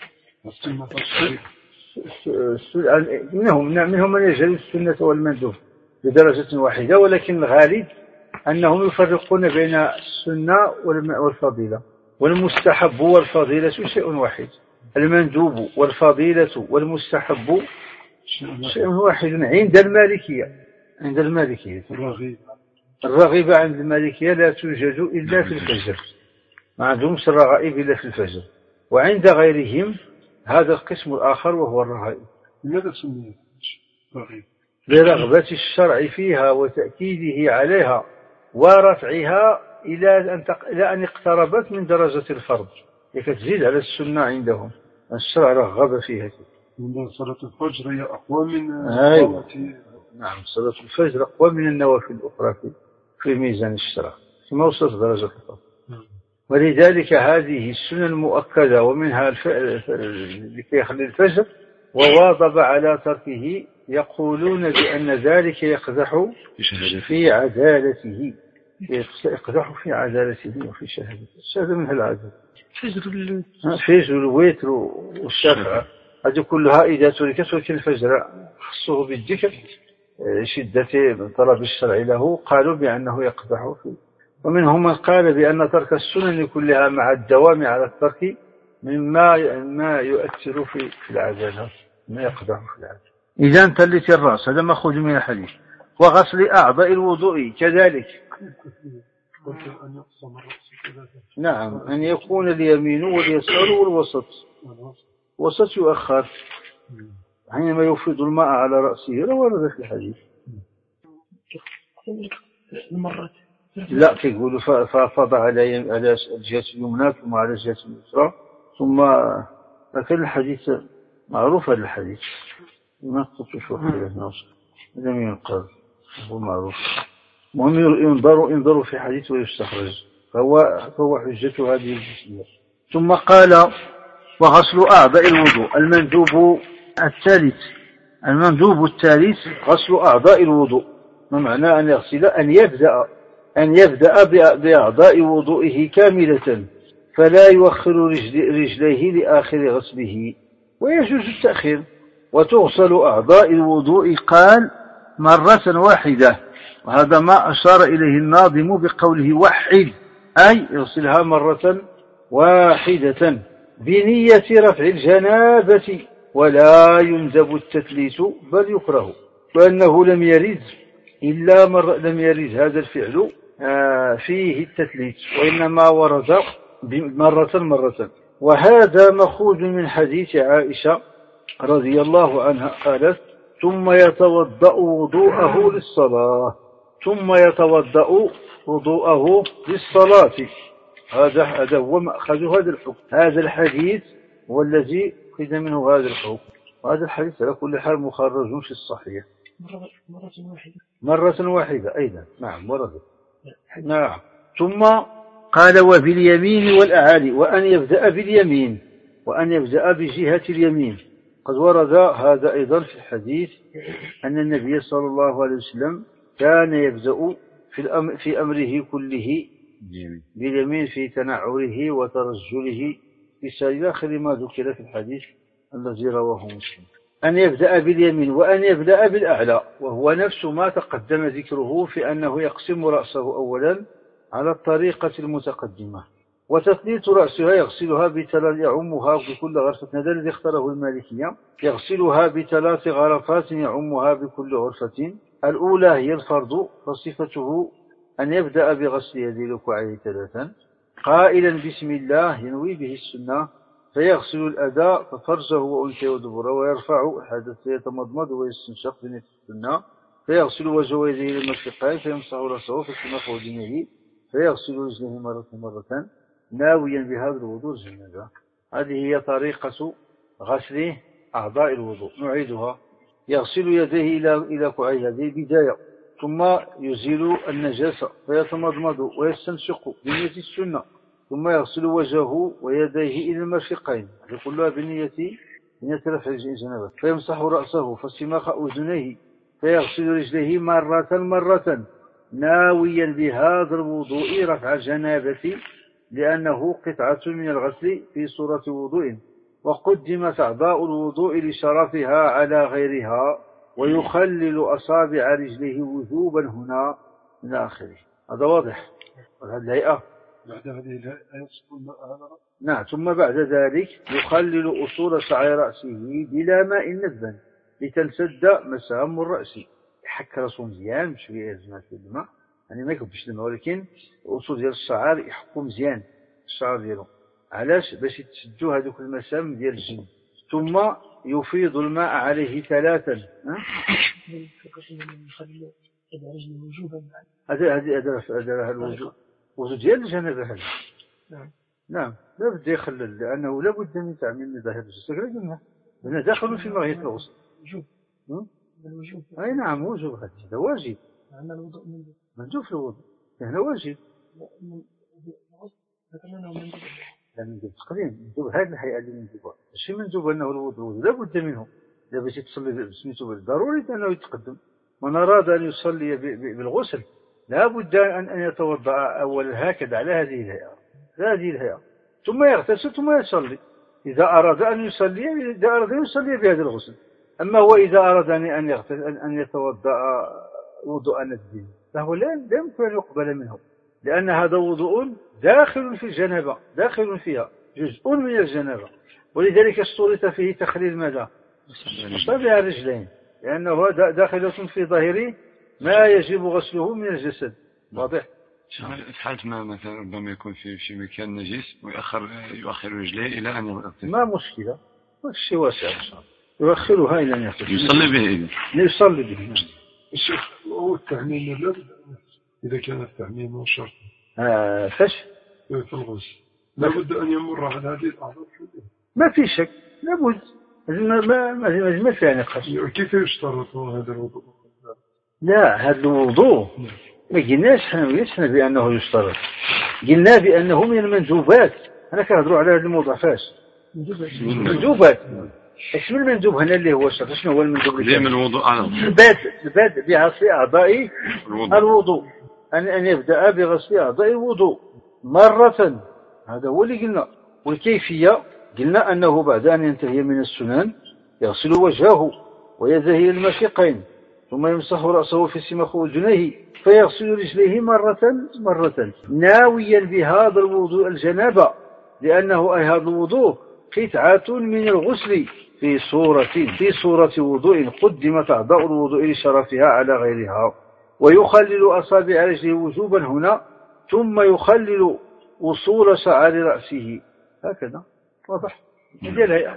منهم منهم من يجعل السنة والمندوب بدرجة واحدة، ولكن الغالب أنهم يفرقون بين السنة والفضيلة. والمستحب والفضيلة شيء واحد، المندوب والفضيلة والمستحب شيء واحد عند المالكية. عند المالكية الرغيبة عند المالكية لا توجد إلا في الفجر، ما عندهمش الرغائب إلا في الفجر. وعند غيرهم هذا القسم الآخر وهو الرغائب. لماذا سميت رغيب؟ لرغبة الشرع فيها وتأكيده عليها ورفعها إلى أن إلى أن اقتربت من درجة الفرض، لكتزيد على السنة عندهم. الشرع رغب فيها. من صلاة الفجر هي أقوى من أيوة. نعم صلاة الفجر أقوى من النوافل الأخرى في في ميزان الشرع كما وصلت درجة الفرض. ولذلك هذه السنة المؤكدة ومنها الفعل لكي يخلي الفجر وواظب على تركه، يقولون بأن ذلك يقدح في عدالته، يقدح في عدالته وفي شهادته. الشهادة منها العدالة. الفجر والوتر والشفع هذه كلها إذا تركت، ولكن الفجر خصه بالذكر شدة طلب الشرع له، قالوا بأنه يقدح فيه. ومنهم من قال بأن ترك السنن كلها مع الدوام على الترك مما ما يؤثر في في العدالة، ما يقدح في العدالة. إذا تلت الرأس هذا مأخوذ من الحديث. وغسل أعضاء الوضوء كذلك. نعم أن يكون اليمين واليسار والوسط. وسط يؤخر حينما يفيض الماء على رأسه، ورد في الحديث. لا كيقولوا ففضع على على الجهة اليمنى ثم على الجهة اليسرى ثم. لكن الحديث معروف، هذا الحديث ما تطلش وحده هذا من القلب هو معروف. المهم ينظر ينظر في حديث ويستخرج، فهو فهو حجة هذه الجزئية. ثم قال وغسل أعضاء الوضوء. المندوب الثالث المندوب الثالث غسل أعضاء الوضوء. ما معنى أن يغسل؟ أن يبدأ أن يبدأ بأعضاء وضوئه كاملة، فلا يؤخر رجليه لآخر غسله، ويجوز التأخير. وتغسل أعضاء الوضوء قال مرة واحدة، وهذا ما أشار إليه الناظم بقوله وحد، أي يغسلها مرة واحدة بنية رفع الجنابة، ولا يندب التثليث بل يكره، وأنه لم يرد إلا مر لم يرد هذا الفعل فيه التثليث، وإنما ورد مرة مرة. وهذا مأخوذ من حديث عائشة رضي الله عنها قالت ثم يتوضأ وضوءه للصلاة ثم يتوضأ وضوءه للصلاة. هذا هذا هو مأخذ هذا الحكم. هذا الحديث هو الذي أخذ منه هذا الحكم، وهذا الحديث على كل حال مخرج في الصحيح مرة واحدة مرة واحدة أيضا. نعم ورد. نعم. ثم قال وباليمين والأعالي، وأن يبدأ باليمين وأن يبدأ بجهة اليمين. قد ورد هذا أيضا في الحديث أن النبي صلى الله عليه وسلم كان يبدأ في, الأمر في أمره كله باليمين في تنعره وترجله إلى آخر ما ذكر في الحديث الذي رواه مسلم. أن يبدأ باليمين وأن يبدأ بالأعلى، وهو نفس ما تقدم ذكره في أنه يقسم رأسه أولا على الطريقة المتقدمة، وتثليث رأسها يغسلها بثلاث يعمها بكل غرفة. هذا الذي اختاره المالكية، يغسلها بثلاث غرفات يعمها بكل غرفة. الأولى هي الفرض، فصفته أن يبدأ بغسل يدي الكوعين ثلاثا قائلا بسم الله ينوي به السنة، فيغسل الأداء ففرجه وأنثيه ودبره ويرفع الحدث فيتمضمض ويستنشق بنية السنة، فيغسل وجهه ويديه المرفقين فيمسح رأسه فيسمخ ودنيه، فيغسل رجليه مرة مرة ناويا بهذا الوضوء الجنابة. هذه هي طريقة غسل أعضاء الوضوء. نعيدها: يغسل يديه إلى إلى كوعيه هذه البداية، ثم يزيل النجاسة فيتمضمض ويستنشق بنية السنة، ثم يغسل وجهه ويديه إلى المرفقين، هذه كلها بنية بنية رفع الجنابة، فيمسح رأسه فاستماخ أذنيه، فيغسل رجليه مرة مرة ناويا بهذا الوضوء رفع الجنابة، لأنه قطعة من الغسل في صورة وضوء، وقدمت أعضاء الوضوء لشرفها على غيرها، ويخلل أصابع رجله وجوبا هنا إلى آخره. هذا واضح. هذه الهيئة بعد هذه الهيئة نعم. ثم بعد ذلك يخلل أصول شعر رأسه بلا ماء ندبا لتنسد مسام الرأس، يحك راسه مزيان بشوية يرجمها في الماء، يعني ما يكبش الماء، ولكن الأصول ديال الشعر يحكوا مزيان الشعر ديالو. علاش؟ باش يتسدوا هذوك المسام ديال الجن. ثم يفيض الماء عليه ثلاثا. هذا هذا هذا هذا الوجوب وجود ديال الجنابة هذا. نعم نعم لا بد يخلل، لأنه لا بد من تعميم ظاهر الجسد. قلنا هنا داخل في ماهية الغسل. وجوب الوجوب. أي نعم وجوب، هذا واجب. عندنا الوضوء مندوب مندوب في الوضوء، هنا واجب. لا مندوب تقديم، مندوب هذه الهيئة اللي مندوبها، ماشي مندوب أنه الوضوء لا بد منه. إذا باش تصلي بسميتو ضروري أنه يتقدم. من أراد أن يصلي بالغسل لا بد أن يتوضأ أولا هكذا على هذه الهيئة، هذه الهيئة، ثم يغتسل ثم يصلي. إذا أراد أن يصلي إذا أراد أن يصلي بهذا الغسل. أما هو إذا أراد أن يغتسل أن يتوضأ وضوء ندبي فهو لا يمكن أن يقبل منه، لأن هذا وضوء داخل في الجنابة، داخل فيها جزء من الجنابة، ولذلك اشترط فيه تخليل ماذا؟ أصابع الرجلين، لأنه داخلة في ظاهر ما يجب غسله من الجسد. واضح؟ في حالة ما مثلا ربما يكون في في مكان نجس ويؤخر يؤخر رجليه إلى أن يغتسل، ما مشكلة، الشيء واسع إن شاء الله، يؤخرها إلى أن يغتسل، يصلي به إذا يصلي به. الشيخ هو التعميم لا إذا كان التعميم شرط آه فش في الغسل لابد أن يمر على هذه الأعضاء، ما في شك لابد، ما ما ما ما في نقاش. كيف يشترط هذا الوضوء؟ لا هذا الوضوء ما قلناش حنا ويسنا بأنه يشترط، قلنا بأنه من المندوبات. أنا كنهضروا على هذا الموضوع فاش مندوبات. ايش من المندوب هنا اللي هو الشرط؟ شنو هو المندوب؟ دائما الوضوء على البدء البدء بغسل أعضاء الوضوء، أن أن يبدأ بغسل أعضاء الوضوء مرة، هذا هو اللي قلنا. والكيفية قلنا أنه بعد أن ينتهي من السنن يغسل وجهه ويديه المرفقين، ثم يمسح رأسه في سمخ وجنيه، فيغسل رجليه مرة مرة ناويا بهذا الوضوء الجنابة، لأنه أي هذا الوضوء قطعة من الغسل في صورة في صورة وضوء قدمت أعضاء الوضوء لشرفها على غيرها، ويخلل أصابع رجله وجوبا هنا، ثم يخلل وصول شعر رأسه هكذا. واضح؟ لأنه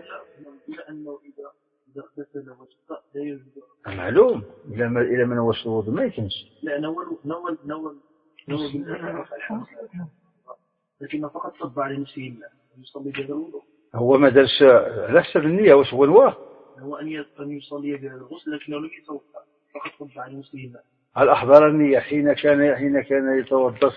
إذا اغتسل وتوضأ لا يجوز معلوم إلى ما إلى من وصل الوضوء ما يكنش، لا نول نول نول نول لكن فقط صب على نفسه الماء يصلي بهذا الوضوء. هو ما دارش على حسب النية، واش هو نواه؟ هو أن أن يصلي بهذا الغسل لكنه لم يتوضأ، فقط صب على نفسه الماء. هل أحضر النية حين كان حين كان يتوضأ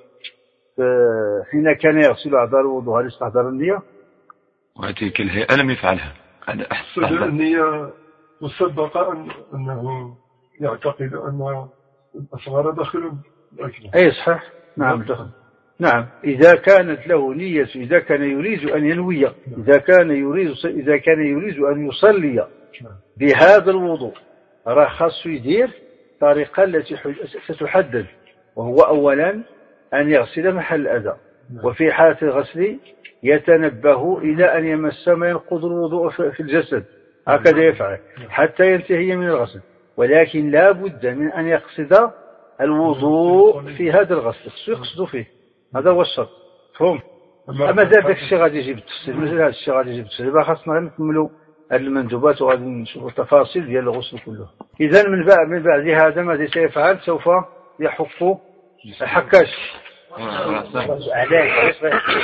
حين كان يغسل أعضاء الوضوء؟ هل استحضر النية؟ وتلك الهيئة لم يفعلها. هذا أحسن النية مسبقة أن أنه يعتقد أن الأصغر داخل الأكبر. أي صحيح. نعم دخل. نعم إذا كانت له نية، إذا كان يريد أن ينوي، إذا كان يريد إذا كان يريد أن يصلي بهذا الوضوء راه خاص يدير طريقة التي ستحدد، وهو أولا أن يغسل محل الأذى، وفي حالة الغسل يتنبه إلى أن يمس ما ينقض الوضوء في الجسد، هكذا يفعل حتى ينتهي من الغسل. ولكن لا بد من أن يقصد الوضوء في هذا الغسل خصو يقصدوا فيه، هذا هو الشرط مفهوم. اما زاد داك الشيء غادي يجيب التفصيل، مازال هذا الشيء غادي يجيب التفصيل، دابا خاصنا نكملوا هذه المندوبات وغادي نشوفوا التفاصيل ديال الغسل كله. اذا من بعد من بعد هذا ماذا سيفعل؟ سوف يحك الحكاش علاش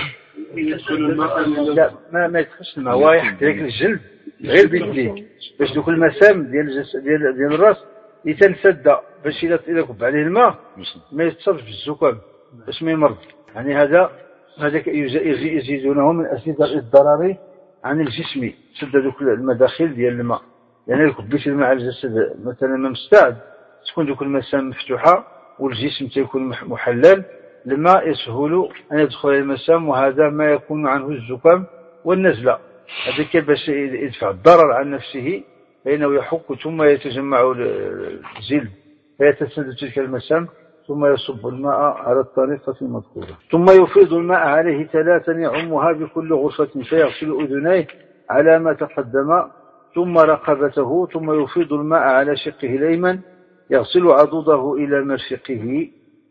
لا ما ما يدخلش الماء، هو يحك لك الجلد غير بيديه باش دوك المسام ديال ديال ديال الراس يتنسد، باش الا الا كب عليه الماء ما يتصرفش بالزكام باش ما يمرض. يعني هذا هذاك يزيدونه من اسباب الضرر عن الجسم، تسد دوك المداخل ديال الماء. يعني الا كبيت الماء على الجسد مثلا ما مستعد تكون دوك المسام مفتوحه والجسم تيكون محلل، الماء يسهل ان يدخل الى المسام، وهذا ما يكون عنه الزكام والنزله. هذا كيف باش يدفع الضرر عن نفسه، فإنه يحك ثم يتجمع الجلد فيتسد تلك المسام، ثم يصب الماء على الطريقة المذكورة، ثم يفيض الماء عليه ثلاثا يعمها بكل غرفة، فيغسل أذنيه على ما تقدم ثم رقبته، ثم يفيض الماء على شقه الأيمن يغسل عضده إلى مرفقه،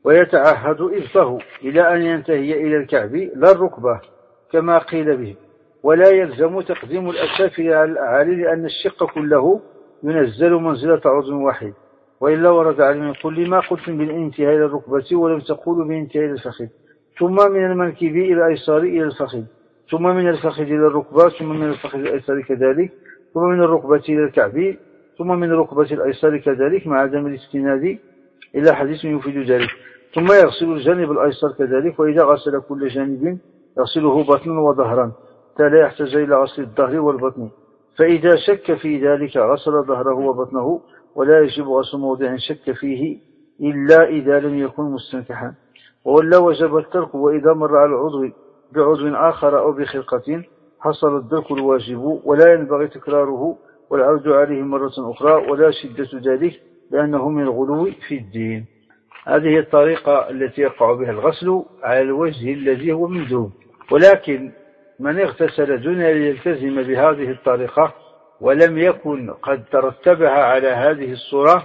ويتعهد إبطه إلى أن ينتهي إلى الكعب لا الركبة كما قيل به. ولا يلزم تقديم الأسافل على الأعالي لأن الشق كله ينزل منزلة عضو واحد، وإلا ورد على من كل ما قلتم بالانتهاء إلى الركبة ولم تقولوا بالانتهاء إلى الفخذ، ثم من المنكب إلى الأيسار إلى الفخذ، ثم من الفخذ إلى الركبة، ثم من الفخذ الأيسار كذلك، ثم من الركبة إلى الكعب، ثم من الركبة الأيسار كذلك مع عدم الاستناد إلى حديث يفيد ذلك، ثم يغسل الجانب الأيسر كذلك، وإذا غسل كل جانب يغسله بطنا وظهرا، لا يحتاج إلى غسل الظهر والبطن. فإذا شك في ذلك غسل ظهره وبطنه، ولا يجب غسل موضع شك فيه إلا إذا لم يكن مستنكحا، ولا وجب الترك. وإذا مر على العضو بعضو آخر أو بخلقة حصل الدرك الواجب، ولا ينبغي تكراره والعود عليه مرة أخرى، ولا شدة ذلك لأنه من الغلو في الدين. هذه الطريقة التي يقع بها الغسل على الوجه الذي هو مندوب. ولكن من اغتسل دون أن يلتزم بهذه الطريقة ولم يكن قد ترتبها على هذه الصورة،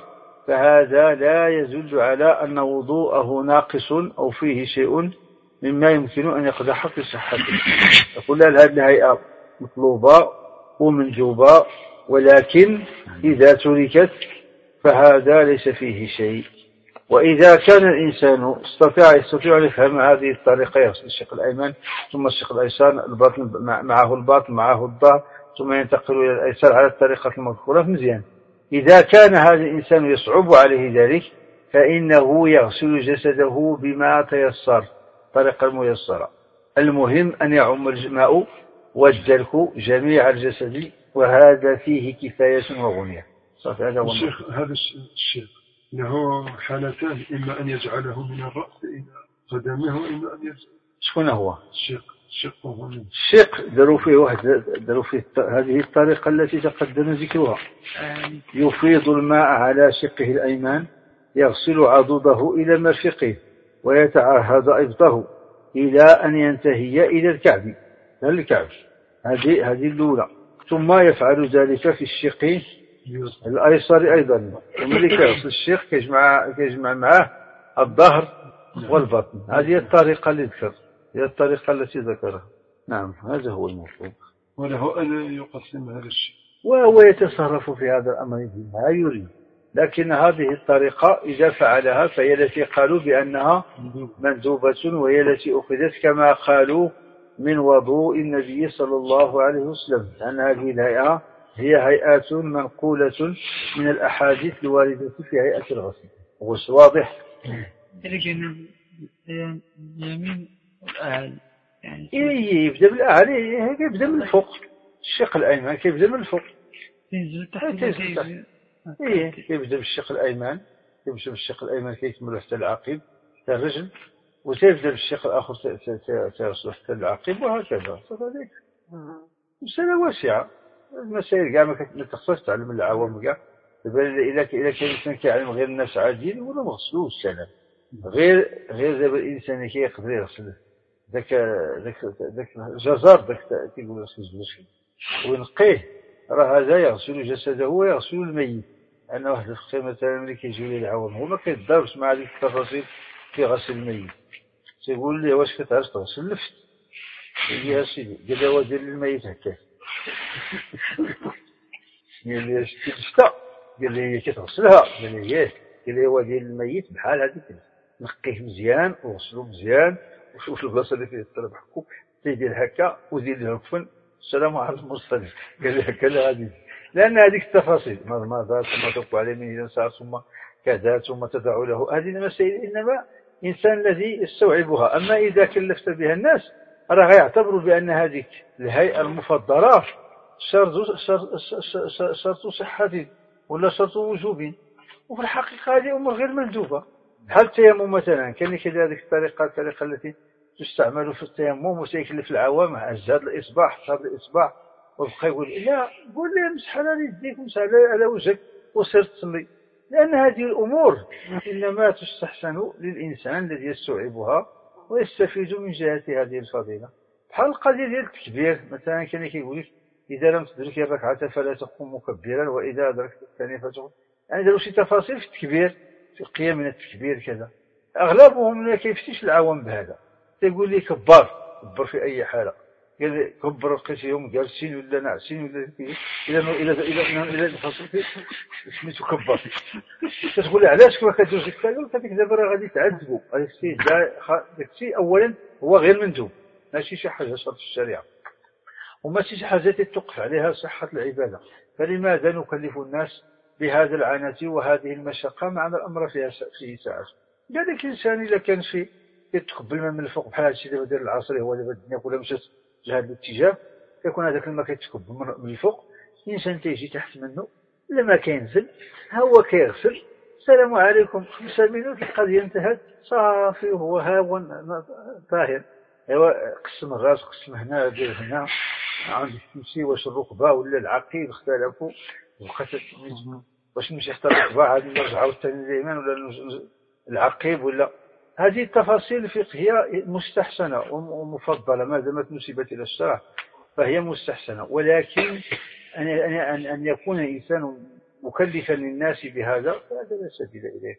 فهذا لا يدل على أن وضوءه ناقص أو فيه شيء مما يمكن أن يقدح في صحته. يقول هذه الهيئة مطلوبة ومندوبة، ولكن إذا تركت فهذا ليس فيه شيء. وإذا كان الإنسان استطاع يستطيع أن يفهم هذه الطريقة، يغسل الشق الأيمن ثم الشق الأيسر، الباطن معه الباطن معه الظهر، ثم ينتقل إلى الأيسر على الطريقة المذكورة مزيان. إذا كان هذا الإنسان يصعب عليه ذلك فإنه يغسل جسده بما تيسر، طريقة الميسرة. المهم أن يعم الماء والدلك جميع الجسد، وهذا فيه كفاية وغنية. هذا هو الشيخ. هذا الشيخ له حالتان، إما أن يجعله من الرأس إلى قدمه، وإما أن يجعله. شكون هو الشق؟ الشق هو من الشق داروا فيه واحد، داروا فيه هذه الطريقة التي تقدم ذكرها. يفيض الماء على شقه الأيمن يغسل عضده إلى مرفقه، ويتعهد إبطه إلى أن ينتهي إلى الكعب، لا الكعب، هذه هذه الأولى. ثم يفعل ذلك في الشق الأيسر أيضا، وملي كيغسل الشق كيجمع كيجمع معه الظهر والبطن. هذه الطريقة اللي ذكر، هي الطريقة التي ذكرها. نعم هذا هو المطلوب. وله أن يقسم هذا الشيء، وهو يتصرف في هذا الأمر بما يريد، لكن هذه الطريقة إذا فعلها فهي التي قالوا بأنها مندوبة، وهي التي أخذت كما قالوا من وضوء النبي صلى الله عليه وسلم، أن هذه الهيئة هي هيئات منقولة من الأحاديث الواردة في هيئة الغسل. واضح؟ لكن اليمين والأعلى يعني إيه يبدأ بالأعلى، يبدأ من الفوق، الشق الأيمن كيبدأ من الفوق تنزل تحت. إيه كيبدأ بالشق الأيمن، يبدأ بالشق الأيمن كيكمل حتى العقب حتى الرجل، وتبدأ بالشق الآخر تيصل حتى العقب، وهكذا. فذلك مسألة واسعة، المسائل كاع ما تخصش تعلم العوام كاع. إذا إذا كان الإنسان كيعلم غير الناس عاديين ولا ما غسلوش السلام، غير غير دابا الإنسان كيقدر يغسل ذاك ذاك ذاك الجزر ذاك كيقول غسل وينقيه، راه هذا يغسل جسده ويغسل الميت، أنا واحد الأخت مثلا ملي كيجيو لي العوام هو ما كيتضربش مع هذيك التفاصيل في غسل الميت، تيقول لي واش كتعرف تغسل اللفت؟ قال لي اسيدي قال لي هو دير الميت هكاك. قال لي شتي الشتا؟ قال لي هي كتغسلها؟ قال لي ياه. قال لي هو ديال الميت بحال هذيك نقيه مزيان وغسلو مزيان وشوف البلاصه اللي فيه التراب حكو تيدير هكا ودير له الكفن السلام على المرسلين. قال لي هكا لا غادي لان هذيك التفاصيل مضمضات ثم تطبع عليه من ينسى ثم كذا ثم تدع له هذه المسائل انما الانسان الذي يستوعبها. اما اذا كلفت بها الناس راه غيعتبروا بان هذيك الهيئه المفضله شرط شرط صحه ولا شرط وجوب، وفي الحقيقه هذه امور غير مندوبه. بحال التيمم مثلا كان كذا هذيك الطريقه الطريقه التي تستعمل في التيمم وتيكلف العوام اجهاد الاصبع حساب الاصبع وبقى يقول لا قول لي امسح على يديك وامسح على وجهك وسير تصلي، لان هذه الامور انما تستحسن للانسان الذي يستوعبها ويستفيد من جهه هذه الفضيله. بحال القضيه ديال التكبير مثلا كان كيقول لك اذا لم تدرك الركعه فلا تقم مكبرا واذا ادركت الثانيه فتقوم، يعني داروا شي تفاصيل في التكبير في القيام من التكبير كذا. اغلبهم ما كيفتيش العوام بهذا، تيقول لي كبر كبر في اي حاله، قال لي كبر لقيتيهم جالسين ولا ناعسين ولا الى الى الى الى الفصل سميتو كبر. تقول لي علاش ما كدوز ديك الحاجه؟ قلت لك دابا راه غادي تعذبوا هذاك الشيء. داك الشيء اولا هو غير مندوب ماشي شي حاجه شرط الشريعه وماشي شي حاجه توقف عليها صحه العباده، فلماذا نكلف الناس بهذا العنة وهذه المشقة مع أن الأمر فيها فيه ساعة؟ ذلك الإنسان إذا كان شيء يتقبل من الفوق بحال هذا الشيء دابا ديال العصر هو دابا الدنيا كلها مشات لهذا الاتجاه، يكون هذاك الماء كيتقبل من الفوق، الإنسان تيجي تحت منه لما كينزل هو كيغسل السلام عليكم خمسة مينوت القضية انتهت صافي وهو هاون طاهر. ايوا قسم الراس قسم هنا دير هنا عندك تمشي واش الركبة ولا العقيل اختلفوا وبقات واش نمشي حتى الركبة هذه نرجع عاوتاني لليمين ولا العقيب ولا هذه التفاصيل الفقهية مستحسنة ومفضلة ما دامت نسبت إلى الشرع فهي مستحسنة، ولكن أن أن أن يكون الإنسان مكلفا للناس بهذا فهذا لا سبيل إليه.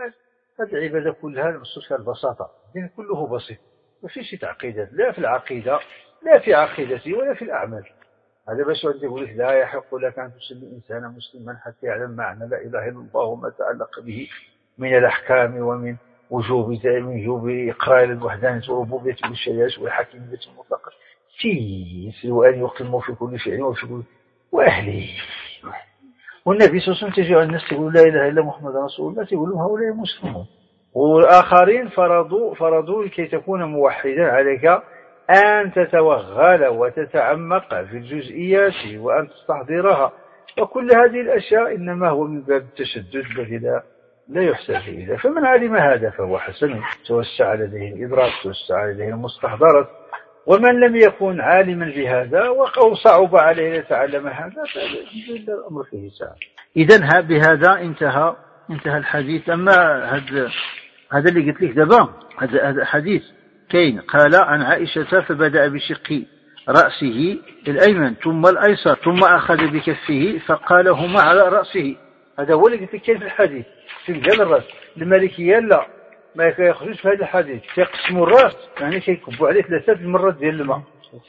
هذه العبادة كلها مصوصة البساطة، الدين كله بسيط ما فيش تعقيدات لا في العقيدة لا في عقيدته ولا في الأعمال. هذا باش عندي يقول لك لا يحق لك أن تسمي إنسانا مسلما حتى يعلم معنى لا إله إلا الله وما تعلق به من الأحكام ومن وجوب من وجوب إقرار الوحدانية والربوبية والشريعة والحكيمية المطلقة تيسر وأن يقيموا في كل فعل وفي كل وأهله. والنبي صلى الله عليه وسلم تجي على الناس تقول لا إله إلا محمد رسول الله تقول لهم هؤلاء مسلمون، والآخرين فرضوا فرضوا لكي تكون موحدا عليك أن تتوغل وتتعمق في الجزئيات وأن تستحضرها، وكل هذه الأشياء إنما هو من باب التشدد الذي لا لا يحسن إليه. فمن علم هذا فهو حسن توسع لديه الإدراك توسع لديه المستحضرات، ومن لم يكن عالما بهذا أو صعب عليه يتعلم هذا فإذا الأمر فيه ساعة. إذن بهذا انتهى انتهى الحديث. أما هذا هذا اللي قلت لك دابا هذا حديث كاين قال عن عائشة فبدأ بشق رأسه الأيمن ثم الأيسر ثم أخذ بكفه فقال هما على رأسه. هذا هو اللي قلت لك كاين في الحديث في ديال الرأس. المالكية لا ما يخرجوش في هذا الحديث كيقسموا الراس يعني كيكبوا عليه ثلاثة المرات ديال الماء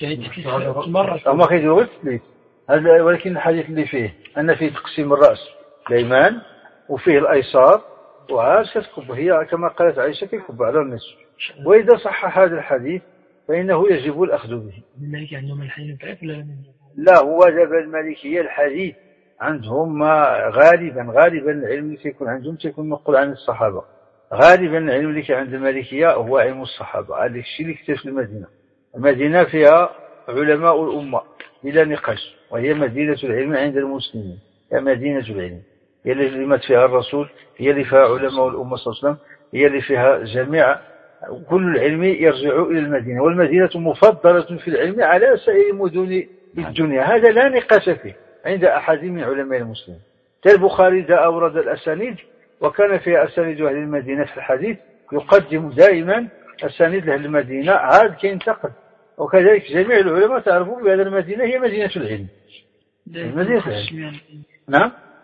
هما كيديروا غير التثليث هذا، ولكن الحديث اللي فيه أن فيه تقسيم الرأس الأيمن وفيه الأيسار وعاد كتكب هي كما قالت عائشة كيكب على النصف. وإذا صح هذا الحديث فإنه يجب الأخذ به. المالكية عندهم الحديث ضعيف ولا لا؟ هو دابا المالكية الحديث عندهم غالبا غالبا العلم اللي كيكون عندهم تيكون نقول عن الصحابة. غالبا العلم اللي كان عند المالكية هو علم الصحابة. هذا الشيء اللي كتب في المدينة. المدينة فيها علماء الأمة بلا نقاش، وهي مدينة العلم عند المسلمين، هي مدينة العلم، هي اللي مات فيها الرسول، هي اللي فيها علماء الأمة صلى الله عليه وسلم، هي اللي فيها جميع كل العلم يرجع إلى المدينة، والمدينة مفضلة في العلم على سائر مدن الدنيا. هذا لا نقاش فيه عند أحد من علماء المسلمين. البخاري إذا أورد الأسانيد وكان فيها أسانيد أهل المدينة في الحديث يقدم دائما أسانيد أهل المدينة عاد كينتقد. وكذلك جميع العلماء تعرفون بأن المدينة هي مدينة العلم. مدينة العلم. نعم.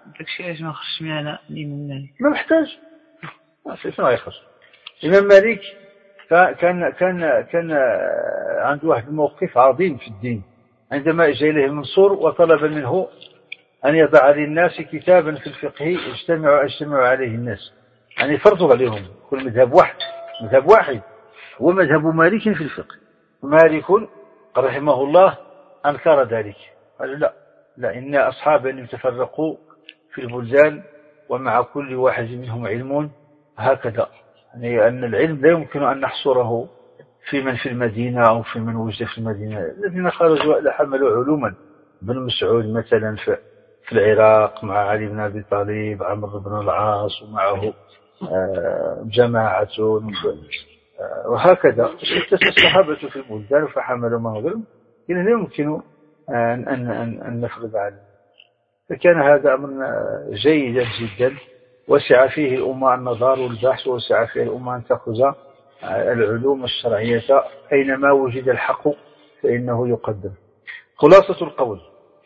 داكشي علاش ما خرجش معنا الإمام مالك ما محتاج ما يخرج. الإمام مالك كان كان كان عنده واحد الموقف عظيم في الدين عندما جاء إليه المنصور وطلب منه أن يضع للناس كتابا في الفقه يجتمع يجتمع عليه الناس، يعني فرضوا عليهم كل مذهب واحد مذهب واحد هو مذهب مالك في الفقه. مالك رحمه الله أنكر ذلك، قال لا لا إن أصحابا يتفرقوا في البلدان ومع كل واحد منهم علم هكذا، يعني أن العلم لا يمكن أن نحصره في من في المدينة أو في من وجد في المدينة. الذين خرجوا لحملوا علوما، ابن مسعود مثلا في في العراق مع علي بن أبي طالب، عمرو بن العاص ومعه جماعة وهكذا، شتت الصحابة في البلدان فحملوا ما غيرهم، إذن لا يمكن أن, أن, أن, أن نفرض عليه. فكان هذا أمر جيدا جدا، وسع فيه الأمة النظر والبحث، وسع فيه الأمة أن تأخذ العلوم الشرعية أينما وجد الحق فإنه يقدم. خلاصة القول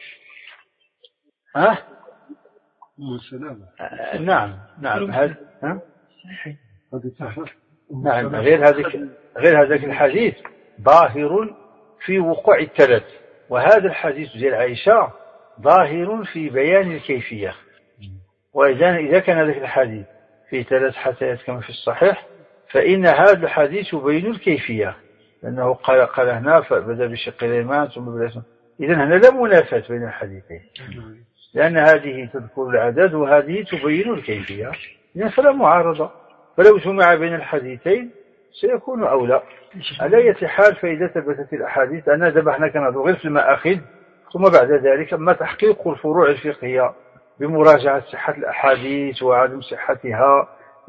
ها أه؟ نعم نعم هذا ها نعم غير هذا غير هذاك الحديث ظاهر في وقوع الثلاث، وهذا الحديث ديال عائشة ظاهر في بيان الكيفية. وإذا إذا كان هذاك الحديث في ثلاث حسيات كما في الصحيح، فإن هذا الحديث يبين الكيفية، لأنه قال قال هنا فبدأ بشق اليمان ثم بلا. إذن هنا لا منافاة بين الحديثين، لأن هذه تذكر العدد وهذه تبين الكيفية، إذن فلا معارضة. فلو جمع بين الحديثين سيكون أولى. على أي حال فإذا ثبتت الأحاديث أنا ذبحنا كنهضروا غير في المآخذ، ثم بعد ذلك أما تحقيق الفروع الفقهية بمراجعة صحة الأحاديث وعدم صحتها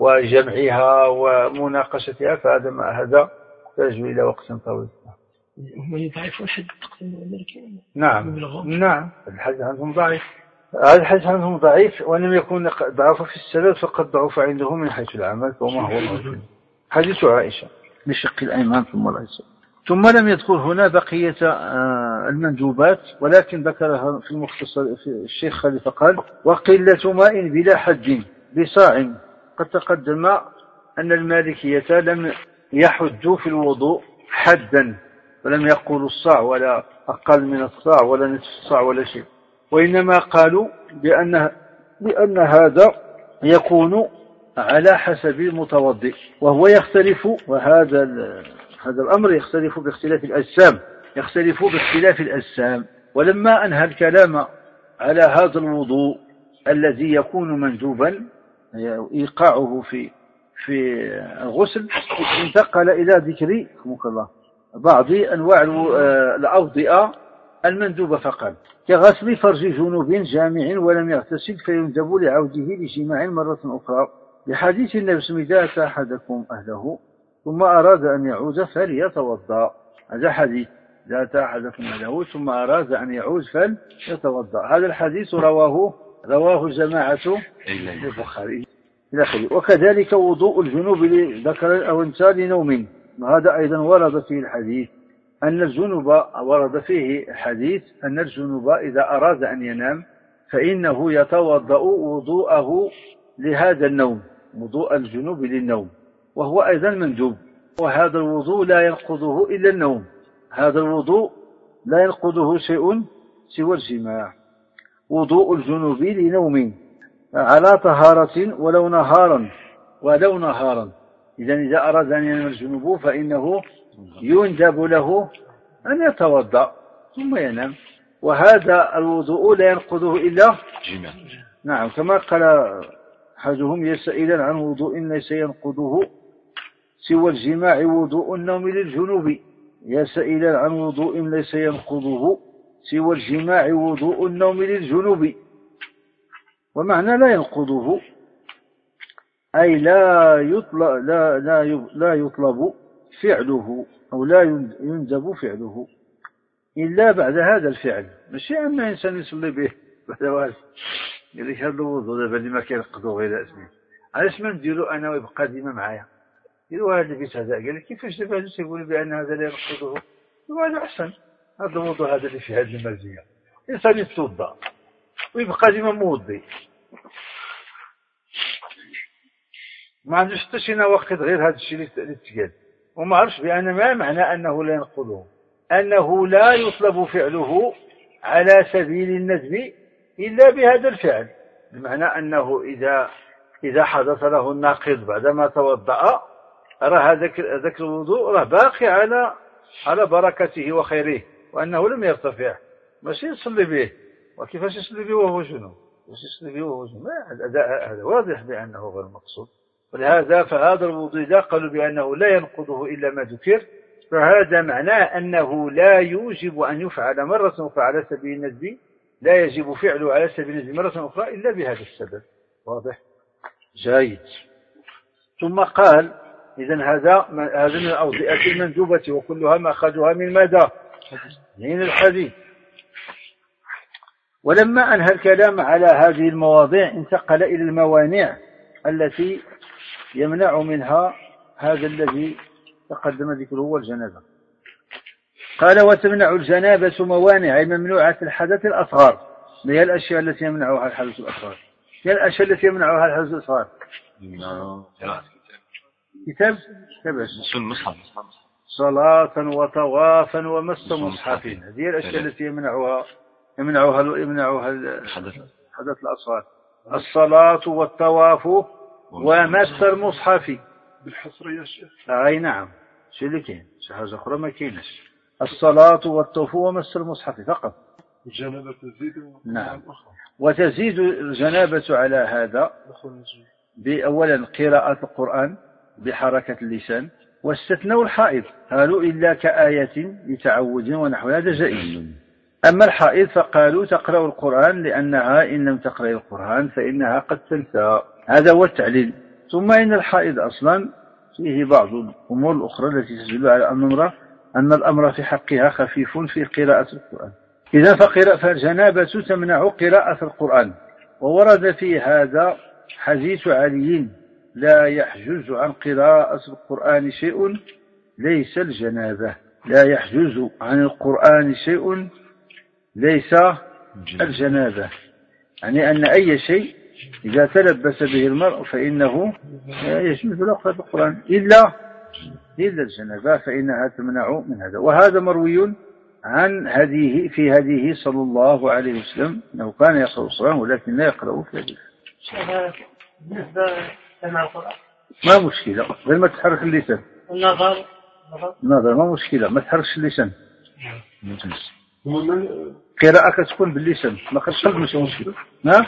وجمعها ومناقشتها، فهذا ما هذا يحتاج إلى وقت طويل. هم يضعفون حد التقسيم المالكي؟ نعم نعم الحديث عندهم ضعيف، هذا الحديث عندهم ضعيف، ولم يكن ضعف في السند فقد ضعف عندهم من حيث العمل، وما هو موجود. حديث عائشة بشق الأيمان ثم الأيسر. ثم لم يذكر هنا بقية المندوبات، ولكن ذكرها في المختصر في الشيخ خليفة قال وقلة ماء بلا حد بصاع. قد تقدم أن المالكية لم يحدوا في الوضوء حدا، ولم يقولوا الصاع ولا أقل من الصاع ولا نصف الصاع ولا شيء، وإنما قالوا بأن بأن هذا يكون على حسب المتوضئ، وهو يختلف، وهذا هذا الأمر يختلف باختلاف الأجسام يختلف باختلاف الأجسام. ولما أنهى الكلام على هذا الوضوء الذي يكون مندوبا إيقاعه في في الغسل، انتقل إلى ذكر بعض أنواع الأوضئة المندوبة فقط، كغسل فرج جنوب جامع ولم يغتسل فيندب لعوده لجماع مرة أخرى، بحديث النبي صلى الله عليه وسلم إذا أتى أحدكم أهله ثم أراد أن يعود فليتوضأ. هذا حديث إذا أتى أحدكم أهله ثم أراد أن يعود فليتوضأ. هذا الحديث رواه رواه جماعة البخاري. وكذلك وضوء الجنوب لذكر أو أنثى لنوم، وهذا أيضا ورد فيه الحديث أن الجنوب ورد فيه حديث أن الجنوب إذا أراد أن ينام فإنه يتوضأ وضوءه لهذا النوم، وضوء الجنوب للنوم، وهو أيضا مندوب. وهذا الوضوء لا ينقضه إلا النوم، هذا الوضوء لا ينقضه شيء سوى الجماع. وضوء الجنوب لنوم على طهارة ولو نهارا ولو نهارا إذا إذا أراد أن ينام الجنوب فإنه يندب له أن يتوضأ ثم ينام، وهذا الوضوء لا ينقضه إلا جماع. نعم كما قال أحدهم يسائلا عن وضوء ليس ينقضه سوى الجماع وضوء النوم للجنوب، يسائلا عن وضوء ليس ينقضه سوى الجماع وضوء النوم للجنوب. ومعنى لا ينقضه أي لا يطلب, لا, لا, لا يطلب فعله أو لا يندب فعله إلا بعد هذا الفعل، ماشي أما إنسان يصلي به بعد واحد يقول لك هذا الوضوء دابا اللي ما كينقضوا غير اسمه، علاش ما نديرو أنا ويبقى ديما معايا؟ يقولوا هذا البيت هذا قال لك كيفاش دابا هذا تيقول بأن هذا لا ينقضه؟ هذا أحسن، هذا الوضوء هذا اللي فيه هذه المزية، إنسان يتوضأ ويبقى ديما موضي ما عندوش حتى شي نواقض غير هذا الشيء اللي تقال. وما عرفش بأن ما معنى أنه لا ينقضه، أنه لا يطلب فعله على سبيل الندب إلا بهذا الفعل، بمعنى أنه إذا إذا حدث له الناقض بعدما توضأ راه ذاك الوضوء راه باقي على على بركته وخيره، وأنه لم يرتفع، ماشي يصلي به. وكيفاش يصلي به وهو جنوب؟ واش يصلي به وهو جنوب؟ هذا واضح بأنه غير مقصود. ولهذا فهذا الوضوء إذا قالوا بأنه لا ينقضه إلا ما ذكر، فهذا معناه أنه لا يوجب أن يفعل مرة أخرى على سبيل الندب، لا يجب فعله على سبيل الندب مرة أخرى إلا بهذا السبب. واضح؟ جيد. ثم قال إذن هذا هذا من الأوضئة المندوبة وكلها مأخذها من ماذا؟ من الحديث. ولما أنهى الكلام على هذه المواضيع انتقل إلى الموانع التي يمنع منها هذا الذي تقدم ذكره والجنابة. قال وتمنع الجنابة موانع ممنوعة الحدث الأصغر. ما هي الأشياء التي يمنعها الحدث الأصغر؟ هي الأشياء التي يمنعها الحدث الأصغر؟ كتاب كتاب صلاة وطوافا ومس مصحف، هذه الأشياء التي يمنعها يمنعها يمنعها الحدث الأصغر. الصلاة والطواف ومس المصحف بالحصرية يا شيخ. أي نعم، شو اللي كاين؟ شي حاجة أخرى ما كاينش. الصلاة والطواف ومس المصحف فقط. الجنابة تزيد. نعم. وتزيد الجنابة على هذا بأولا قراءة القرآن بحركة اللسان، واستثنوا الحائض قالوا إلا كآية لتعود ونحو هذا جائز. أما الحائض فقالوا تقرأ القرآن لأنها إن لم تقرأ القرآن فإنها قد تنسى. هذا هو التعليل. ثم إن الحائض أصلا فيه بعض الأمور الأخرى التي تدل على أن أن الأمر في حقها خفيف في قراءة القرآن. إذا فالجنابة تمنع قراءة القرآن. وورد في هذا حديث علي لا يحجز عن قراءة القرآن شيء ليس الجنابة. لا يحجز عن القرآن شيء ليس الجنابة، يعني أن أي شيء إذا تلبس به المرء فإنه يجوز له قراءة القرآن إلا إلا الجنابة، فإنها تمنع من هذا. وهذا مروي عن هذه في هذه صلى الله عليه وسلم أنه كان يقرأ القرآن ولكن لا يقرأ في هذه. بالنسبة لسماع القرآن ما مشكلة، غير ما تحرك اللسان. النظر النظر ما مشكلة، ما تحركش اللسان. قراءة تكون باللسان ما خرجش قلب مش مشكلة. نعم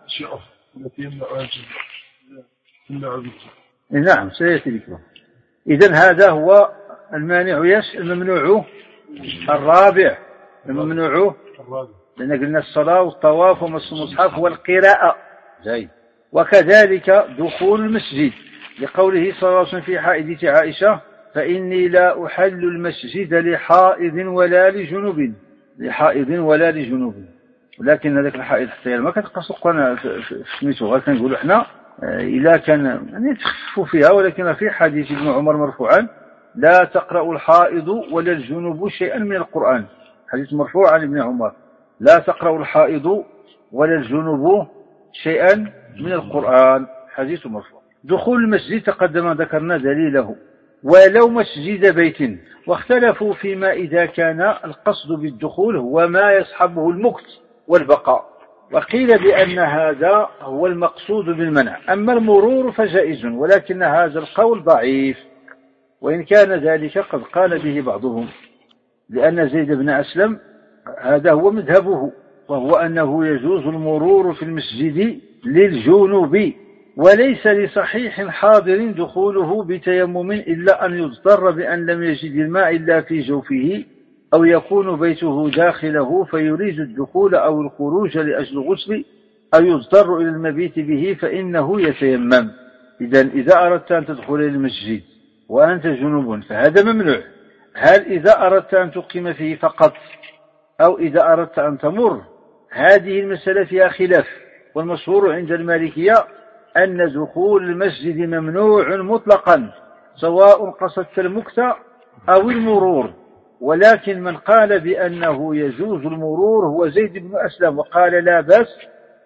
نعم سيأتي ذكره. إذن هذا هو المانع يش الممنوع الرابع. الممنوع لأن قلنا الصلاة والطواف ومس المصحف والقراءة. زي وكذلك دخول المسجد لقوله صلى الله عليه وسلم في حائضة عائشة فإني لا أحل المسجد لحائض ولا لجنوب لحائض ولا لجنوب. ولكن هذاك الحائض حتى ما كتقص القرآن في سميتو غير كنقولوا احنا إذا كان يعني تخففوا فيها، ولكن في حديث ابن عمر مرفوعا لا تقرأ الحائض ولا الجنوب شيئا من القرآن. حديث مرفوع عن ابن عمر لا تقرأ الحائض ولا الجنوب شيئا من القرآن، حديث مرفوع. دخول المسجد تقدم ذكرنا دليله ولو مسجد بيت، واختلفوا فيما إذا كان القصد بالدخول هو ما يصحبه المكث والبقاء، وقيل بأن هذا هو المقصود بالمنع. أما المرور فجائز، ولكن هذا القول ضعيف، وإن كان ذلك قد قال به بعضهم، لأن زيد بن أسلم هذا هو مذهبه، وهو أنه يجوز المرور في المسجد للجنوب، وليس لصحيح حاضر دخوله بتيمم إلا أن يضطر بأن لم يجد الماء إلا في جوفه، أو يكون بيته داخله فيريد الدخول أو الخروج لأجل غسل، أو يضطر إلى المبيت به فإنه يتيمم. إذن إذا أردت أن تدخل إلى المسجد وأنت جنوب فهذا ممنوع. هل إذا أردت أن تقيم فيه فقط أو إذا أردت أن تمر؟ هذه المسألة فيها خلاف، والمشهور عند المالكية أن دخول المسجد ممنوع مطلقا سواء قصدت المكث أو المرور. ولكن من قال بأنه يجوز المرور هو زيد بن أسلم، وقال لا بأس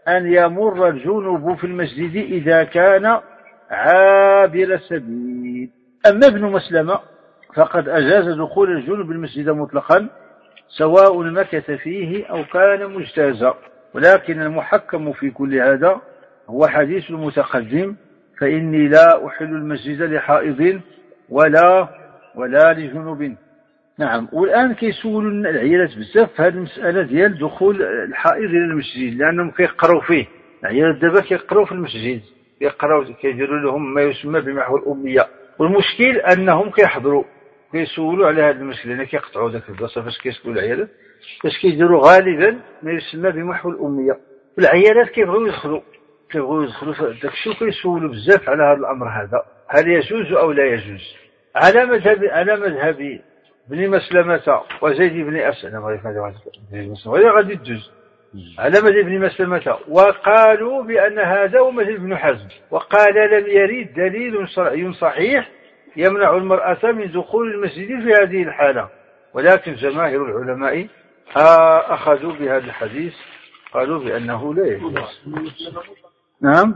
أن يمر الجنوب في المسجد إذا كان عابر سبيل. أما ابن مسلمة فقد أجاز دخول الجنوب المسجد مطلقا سواء مكث فيه أو كان مجتازا، ولكن المحكم في كل هذا هو حديث المتقدم: فإني لا أحل المسجد لحائض ولا ولا لجنوب. نعم. والآن كيسولوا العيالات بزاف في هذه المسألة ديال دخول الحائض إلى المسجد، لأنهم كيقراو فيه. العيالات دابا كيقراو في المسجد، كيقراو كيديروا لهم ما يسمى بمحو الأمية، والمشكل أنهم كيحضروا كيسولوا على هذا المشكل. هنا كيقطعوا ذاك البلاصة فاش كيسولوا العيالات، فاش كيديروا غالبا ما يسمى بمحو الأمية. والعيالات كيبغيو يدخلوا كيبغيو يدخلوا في داك الشيء، وكيسولوا بزاف على هذا الأمر هذا، هل يجوز أو لا يجوز. على مذهب على مذهب ابن مسلمة وزيد بن أسلم غير غادي تجوز على مذهب ابن مسلمة، وقالوا بأن هذا هو مذهب ابن حزم، وقال لم يرد دليل شرعي صحيح يمنع المرأة من دخول المسجد في هذه الحالة، ولكن جماهير العلماء أخذوا بهذا الحديث، قالوا بأنه لا يجوز. نعم.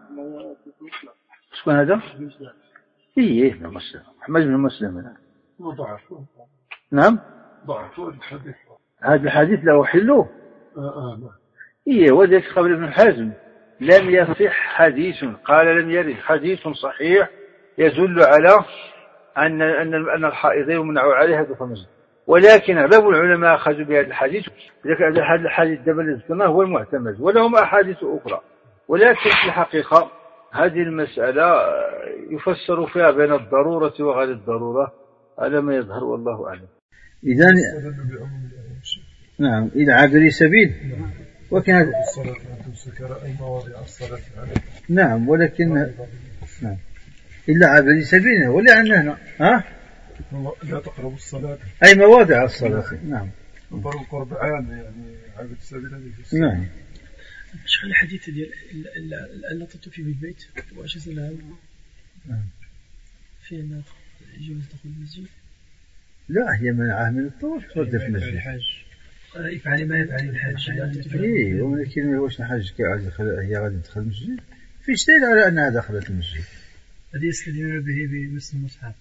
شكون هذا؟ إيه ابن مسلم، محمد بن مسلم. نعم. هذا الحديث لا أحلوه. إيه وذلك قبل ابن حزم لم يصح حديث، قال لم يرد حديث صحيح يدل على أن أن أن الحائض يمنع عليها دخول المسجد، ولكن أغلب العلماء أخذوا بهذا الحديث. هذا الحديث دابا الذي ذكرناه هو المعتمد، ولهم أحاديث أخرى، ولكن في الحقيقة هذه المسألة يفسر فيها بين الضرورة وغير الضرورة على ما يظهر، والله أعلم. إذا نعم إذا عابري سبيل وكان نعم، ولكن نعم إلا عابري سبيل ولا عندنا هنا ها لا تقربوا الصلاة أي مواضع الصلاة. نعم. ضرب قرب عام يعني عابر السبيل. نعم. شحال الحديث ديال لا تطوفي بالبيت واش لها في أن يجوز دخول المسجد؟ لا هي منعها من الطواف تودى في المسجد. يفعل ما يفعل الحاج. إيه ولكن واش الحاج هي غادي تدخل المسجد؟ فيش دليل على أنها دخلت المسجد. هذا يستدل به بمس المصحف.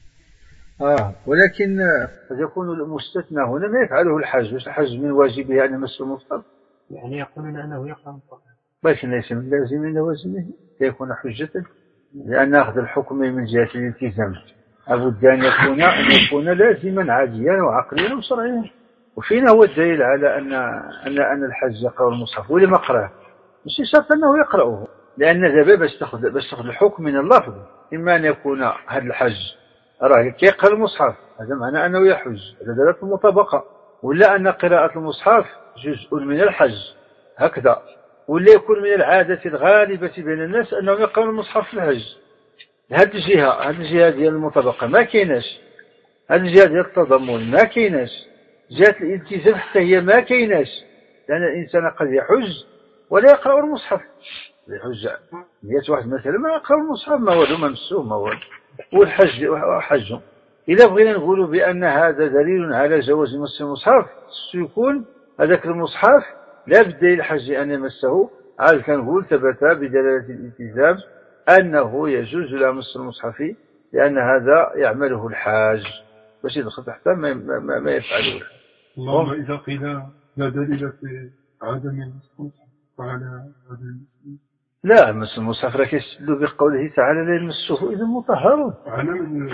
آه ولكن قد يكون المستثنى هنا ما يفعله الحج، واش الحج من واجبه أن يمس المصحف؟ يعني يقولون أنه يقرأ المصحف، لكن ليس من لازم من لوازمه ليكون حجة، لأن أخذ الحكم من جهة الالتزام أبد أن يكون أن يكون لازما عاديا وعقليا وشرعيا. وفينا هو الدليل على أن أن أن الحج يقرأ المصحف ولما ما قرأه؟ مش شرط أنه يقرأه، لأن ذا باش تأخذ باش تأخذ الحكم من اللفظ، إما أن يكون هذا الحج راه كيقرأ المصحف هذا معناه أنه يحج، هذا دلالة المطابقة، ولا أن قراءة المصحف جزء من الحج هكذا، ولا يكون من العادة الغالبة بين الناس أنهم يقرأون المصحف في الحج. هذه الجهة هذه الجهة ديال المطابقة ما كايناش، هذه الجهة ديال التضمن ما كايناش، جهة الالتزام حتى هي ما كايناش، لأن الإنسان قد يحج ولا يقرأ المصحف، يحج مئة واحد مثلا ما يقرأ المصحف ما والو ما مسوه ما والو، والحج حج. إذا بغينا نقولوا بأن هذا دليل على جواز مس المصحف سيكون هذاك المصحف لا بد للحج أن يمسه، عاد كنقول ثبت بدلالة الالتزام أنه يجوز لمس المصحف، لأن هذا يعمله الحاج باش يدخل تحت ما, ما, ما يفعله الحاج. اللهم إذا قيل لا دليل في عدم المصحف فعلى هذا لا مس المصحف راه كيستدل بقوله تعالى لا يمسه إذا مطهر. على من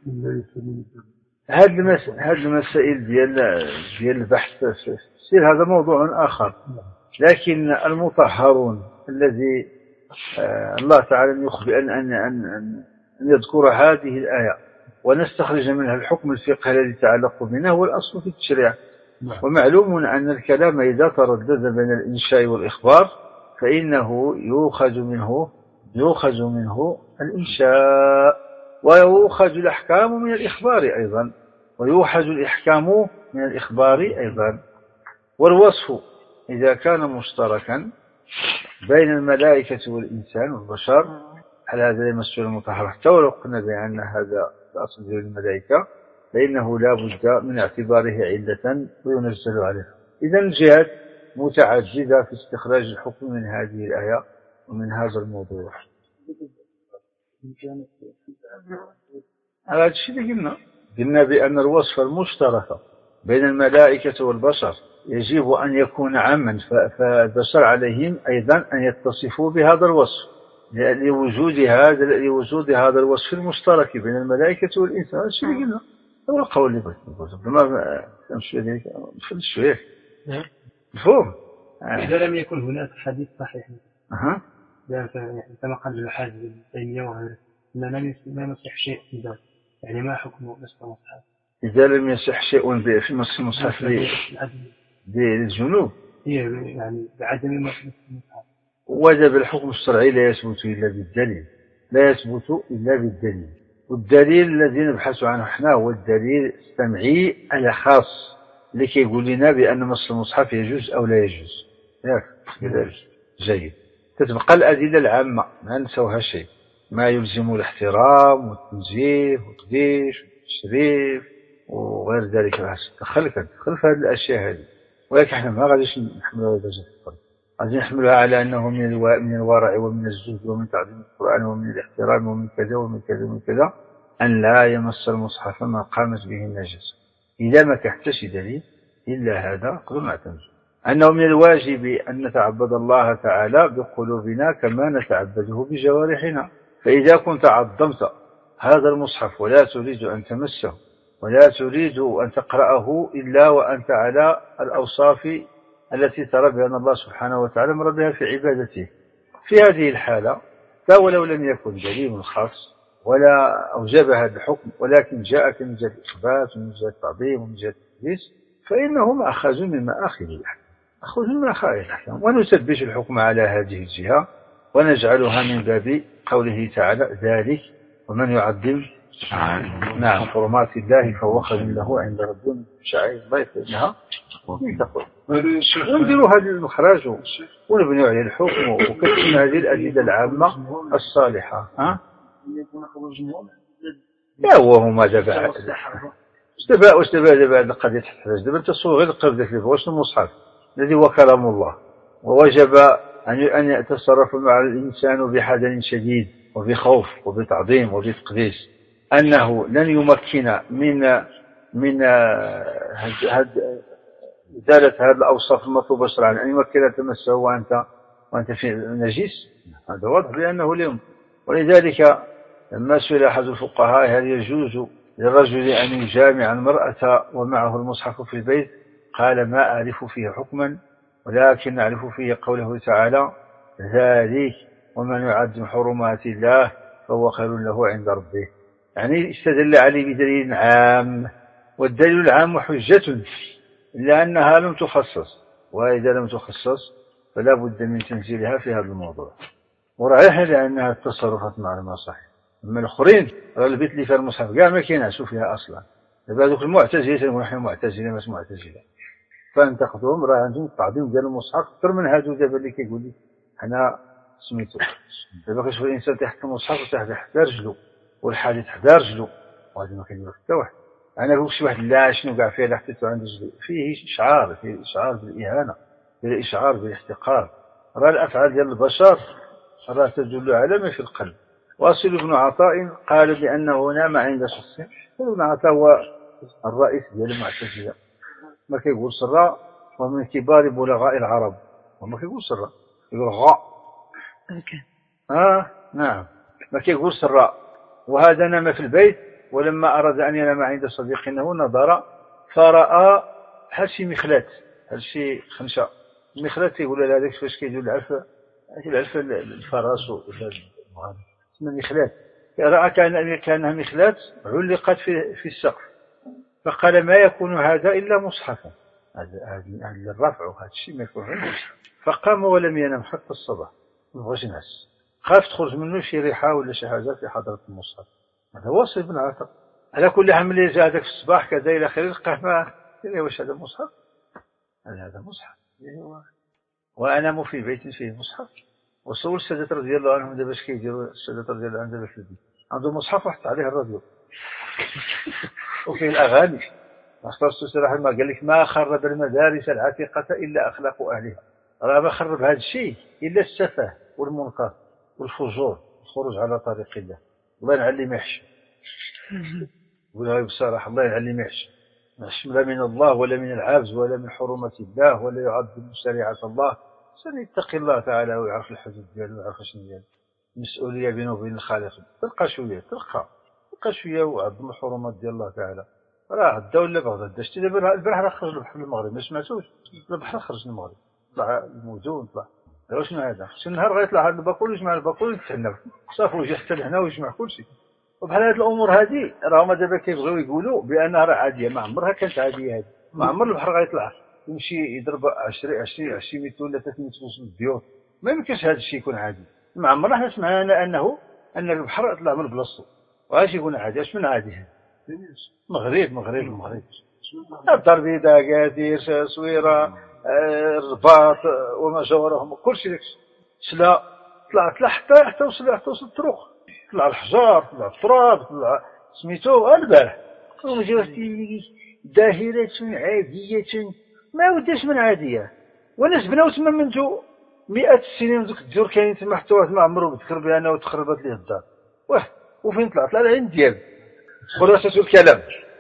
من هذه المسائل هذه المسائل ديال ديال البحث سير هذا موضوع آخر، لكن المطهرون الذي آه الله تعالى يخبر أن أن أن أن يذكر هذه الآية ونستخرج منها الحكم الفقهي الذي يتعلق منه هو الأصل في التشريع. ومعلوم أن الكلام إذا تردد بين الإنشاء والإخبار فإنه يؤخذ منه يؤخذ منه الإنشاء، ويؤخذ الأحكام من الإخبار أيضا، ويؤخذ الإحكام من الإخبار أيضا. والوصف إذا كان مشتركا بين الملائكة والإنسان والبشر على هذا المسؤول المطهر، حتى ولو قلنا بأن هذا الأصل ديال الملائكة فإنه لا بد من اعتباره علة وينزل عليها. إذا الجهاد متعددة في استخراج الحكم من هذه الآية ومن هذا الموضوع. هذا الشيء اللي قلنا قلنا بأن الوصف المشترك بين الملائكة والبشر يجب أن يكون عاما، فالبشر عليهم أيضا أن يتصفوا بهذا الوصف لوجود هذا لوجود هذا الوصف المشترك بين الملائكة والإنسان. هذا الشيء اللي قلنا هو القول اللي بغيت نقول ما نمشي هذيك نفل شويه مفهوم. إذا لم يكن هناك حديث صحيح أها كما قال الحاج ابن تيمية وغيره إن لم لم يصح شيء في ذلك، يعني ما حكم نسخ المصحف إذا لم يصح شيء في نسخ المصحف للجنوب يعني بعدم نسخ المصحف وجب الحكم الشرعي لا يثبت إلا بالدليل، لا يثبت إلا بالدليل، والدليل الذي نبحث عنه احنا هو الدليل السمعي الخاص اللي كيقول لنا بأن مس المصحف يجوز أو لا يجوز. ياك جيد. تتبقى الأدلة العامة ما نسوها شيء، ما يلزم الاحترام والتنزيه والتقديس والتشريف وغير ذلك. دخل دخل في هذه الأشياء هذه، ولكن احنا ما غاديش نحملها هذا الفرق، غادي نحملها على أنه من الو... من الورع ومن الزهد ومن تعظيم القرآن ومن الاحترام ومن كذا ومن كذا ومن كذا أن لا يمس المصحف ما قامت به النجاسة. إذا ما كحتش دليل إلا هذا قبل ما تنزل أنه من الواجب أن نتعبد الله تعالى بقلوبنا كما نتعبده بجوارحنا. فإذا كنت عظمت هذا المصحف ولا تريد أن تمسه ولا تريد أن تقرأه إلا وأنت على الأوصاف التي ترى بأن الله سبحانه وتعالى أمر بها في عبادته، في هذه الحالة فولو لم يكن دليل خاص ولا أوجب هذا الحكم ولكن جاءك من جهة الإثبات ومن جهة التعظيم ومن جهة التقديس فإنه مأخذ من مآخذ الأحكام، أخذ من مآخذ الأحكام، ونثبت الحكم على هذه الجهة ونجعلها من باب قوله تعالى ذلك ومن يعظم نعم حرمات الله فهو خير له عند ربه شعائر الله فإنها من تقوى. ونديروا هذه المخرج ونبنوا عليه الحكم وكتبنا هذه الأدلة العامة الصالحة. ها؟ لا هو هما دابا اشتباه واشتباه دابا هذه القضية تحتاج دابا تصور غير القلب ذاك واش المصحف الذي هو كلام الله ووجب أن يتصرف مع الإنسان بحذر شديد وبخوف وبتعظيم وبتقديس، أنه لن يمكن من من إزالة هذه الأوصاف المطلوبة شرعا أن يمكن تمسه وأنت وأنت في نجس، هذا واضح بأنه اليوم. ولذلك لما سئل أحد الفقهاء هل يجوز للرجل أن يجامع المرأة ومعه المصحف في البيت قال ما أعرف فيه حكما ولكن أعرف فيه قوله تعالى ذلك ومن يعظم حرمات الله فهو خير له عند ربه، يعني استدل عليه بدليل عام، والدليل العام حجة إلا أنها لم تخصص، وإذا لم تخصص فلا بد من تنزيلها في هذا الموضوع ورائحة لأنها تصرفت مع المصحف. أما الآخرين راه البيت اللي فيها المصحف كاع ما كينعسوا فيها أصلا، دابا هذوك المعتزلة تنقولوا نحن معتزلة ماش معتزلة فانتقدوهم راه عندهم التعظيم ديال المصحف أكثر من هادو دابا اللي كيقول لي حنا سميتو دابا كتشوف الإنسان تحت المصحف وتحت حتى رجلو والحادث حتى رجلو وهذا ما كيدير حتى واحد. أنا نقول شي واحد لا شنو كاع فيه لا حطيتو عند رجلو فيه إشعار، فيه إشعار بالإهانة، فيه إشعار بالاحتقار. راه الأفعال ديال البشر راه تدل على ما في القلب. واصل بن عطاء قال بأنه نام عند شخص، ابن عطاء هو الرئيس ديال المعتزلة ما كيقول سرا ومن كبار بلغاء العرب وما كيقول سرا يقول غاء اه نعم ما كيقول سرا. وهذا نام في البيت ولما أراد أن ينام عند صديق له نظر فرأى بحال شي مخلات بحال شي خنشة المخلات يقول له هذاك فاش كيدير العرفة العرفة الفراس وهذا اسمها مخلات، رأى كان كانها مخلات علقت في في السقف فقال ما يكون هذا إلا مصحفا، هذا الرفع وهذا الشيء ما يكون غير مصحف. فقام ولم ينام حتى الصباح ما بغاش ينعس، خاف تخرج منه شي ريحة ولا شي حاجة في حضرة المصحف. هذا واصل بن عطاء. على كل حال ملي جا هذاك في الصباح كذا إلى آخره لقاه ما قال واش هذا مصحف؟ قال هذا مصحف وأنام في بيت فيه مصحف. وصول السادات رضي الله عنهم دابا اش كيديروا السادات رضي الله عنهم دابا في البيت عنده مصحف وحط عليه الراديو وفيه الأغاني الرسول صلى الله عليه وسلم قال لك ما خرب المدارس العتيقة إلا أخلاق أهلها. راه ما خرب هذا الشيء إلا السفه والمنكر والفجور الخروج على طريق الله. الله ينعلي ما يحشم ولا بصراحة الله ينعلي ما يحشم لا من الله ولا من العبد ولا من حرمة الله ولا يعظم شريعة الله. سن يتقي الله تعالى ويعرف الحدود ديالو ويعرف شنو ديالو المسؤولية بينه وبين الخالق. تلقى شوية تلقى تلقى شوية وعظم الحرمات ديال الله تعالى. راه الدولة بغداد شتي دابا البارح راه خرج البحر المغرب ما سمعتوش البحر خرج المغرب طلع المدن طلع واش مع هذا شي نهار غيطلع هذا الباكول ويجمع الباكول ويتحنف صافي ويجي حتى لهنا ويجمع كل شيء. وبحال هذه الامور هذه راهما دابا كيبغيو يقولوا بانها راه عاديه. ما عمرها كانت عاديه هذه. ما عمر البحر غيطلع يمشي يضرب عشرين عشرين عشرين متر ولا ثلاثين متر في البيوت. ما يمكنش هذا الشيء يكون عادي. ما عمرنا حنا سمعنا انه ان البحر طلع من بلاصتو واش يكون عادي. اش من عادي هذا مغرب مغرب المغرب الدربيده قادير سويره الرباط وما جاورهم كل شيء داكشي سلا طلع طلع حتى حتى وصل حتى وصل الطرق طلع الحجار طلع التراب طلع سميتو البارح وجوتي داهرة عادية ما وداش من عادية. وناس بناو تما منذ مئات السنين ذوك الديور كاينين تما حتى واحد ما عمرو بذكر بانه وتخربت ليه الدار. واه وفين طلع طلع العين ديالو. خلاصة الكلام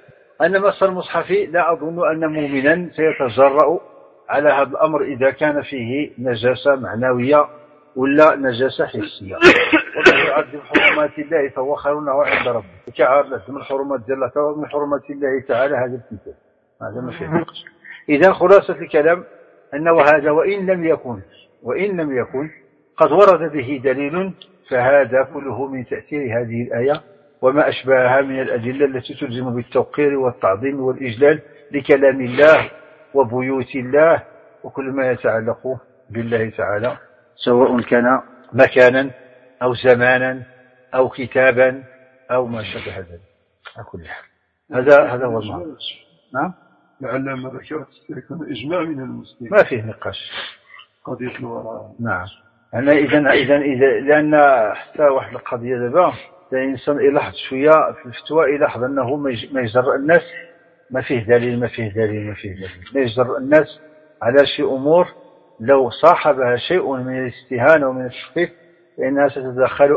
أن مصر المصحفي لا أظن أن مؤمنا سيتجرأ على هذا الأمر إذا كان فيه نجاسة معنوية ولا نجاسة حسية. ومن يعظم حرمات الله فهو خير له عند ربه. كعارف من حرمات الله فهو من حرمات الله تعالى هذا الكتاب. هذا ما فيه نقص. إذا خلاصة الكلام أنه هذا وإن لم يكن وإن لم يكن قد ورد به دليل فهذا كله من تأثير هذه الآية وما أشبهها من الأدلة التي تلزم بالتوقير والتعظيم والإجلال لكلام الله وبيوت الله وكل ما يتعلق بالله تعالى سواء كان مكانا أو زمانا أو كتابا أو ما شابه ذلك. على كل حال هذا هذا هو المعنى. نعم لعل ما ذكرت يكون إجماع من المسلمين ما فيه نقاش قضية الوراء. نعم أنا إذا إذا إذا لأن حتى واحد القضية دابا الإنسان يلاحظ شوية في الفتوى يلاحظ أنه ما يجرأ الناس ما فيه دليل ما فيه دليل ما فيه دليل ما يجرأ الناس على شيء أمور لو صاحبها شيء من الاستهانة ومن التخفيف فإنها ستتدخل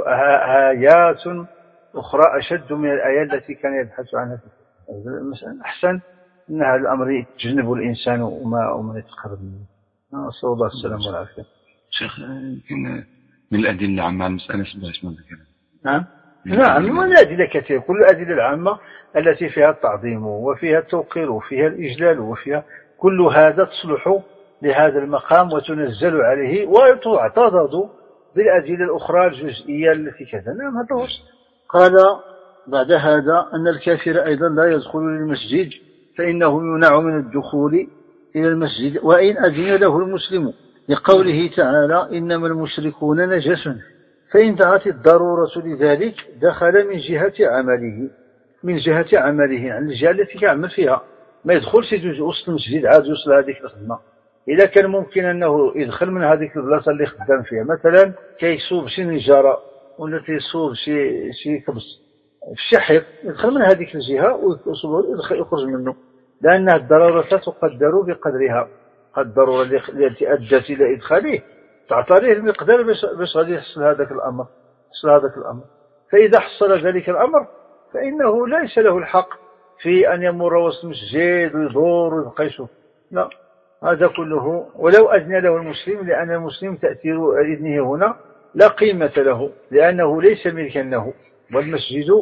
آيات أخرى أشد من الآيات التي كان يبحث عنها. المسألة أحسن أن هذا الأمر يتجنب الإنسان وما وما يتقرب منه. نسأل الله السلامة والعافية. شيخ يمكن من الأدلة العامة على المسألة سبعة اسمها ذكر. نعم نعم من الأدلة كثير. كل الأدلة العامة التي فيها التعظيم وفيها التوقير وفيها الإجلال وفيها كل هذا تصلح لهذا المقام وتنزل عليه وتعتضد بالأدلة الأخرى الجزئية التي كذا. نعم هذا هو. قال بعد هذا أن الكافر أيضا لا يدخل للمسجد فإنه يمنع من الدخول إلى المسجد وإن أذن له المسلم لقوله تعالى إنما المشركون نجس فإن دعت الضرورة لذلك دخل من جهة عمله من جهة عمله عن الجهة التي يعمل فيها. ما يدخلش وسط المسجد عاد يوصل هذيك الخدمة. إذا كان ممكن أنه يدخل من هذيك البلاصة اللي خدام فيها مثلا كيصوب شي نجارة ولا كيصوب شي شي كبس في الشحير يدخل من هذيك الجهة ويدخل يخرج منه لأن الضرورة تقدر بقدرها. الضرورة التي أدت إلى إدخاله تعطيه المقدار باش غادي يحصل هذاك الأمر يحصل هذاك الأمر. فإذا حصل ذلك الأمر فإنه ليس له الحق في أن يمر وسط المسجد ويدور ويبقى يشوف. لا هذا كله ولو أذن له المسلم لأن المسلم تأثير إذنه هنا لا قيمة له لأنه ليس ملكا له والمسجد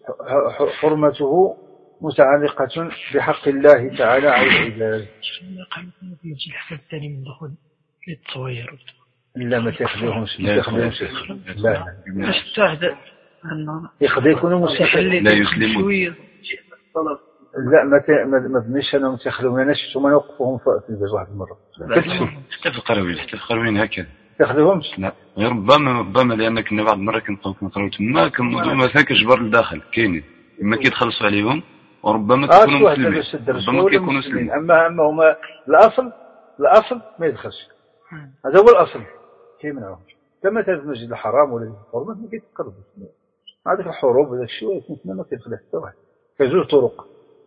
حرمته متعلقة بحق الله تعالى على العباد. يجي الحسن الثاني من دخول للتصوير لا ما تاخذوهمش ما تاخذوهمش لا باش تحدث يقدر يكونوا مستحلين لا يسلمون لا ما ما بنيش انا متاخذهم انا شفتهم انا وقفوهم في الباب واحد المره حتى في القرويين حتى في القرويين هكذا تاخذوهمش. لا غير ربما ربما لان كنا بعض المره كنبقاو كنقراو تما كنوضوا مثلا كجبر لداخل كاينين اما كيتخلصوا عليهم وربما تكونوا مسلمين ربما كيكونوا مسلمين. اما اما هما الاصل الاصل ما يدخلش هذا هو الاصل كيمنعهم كما في المسجد الحرام ولا الحرمات ما كيتقربوش هذيك الحروب ولا الشيء ما كيدخل حتى واحد كجوج طرق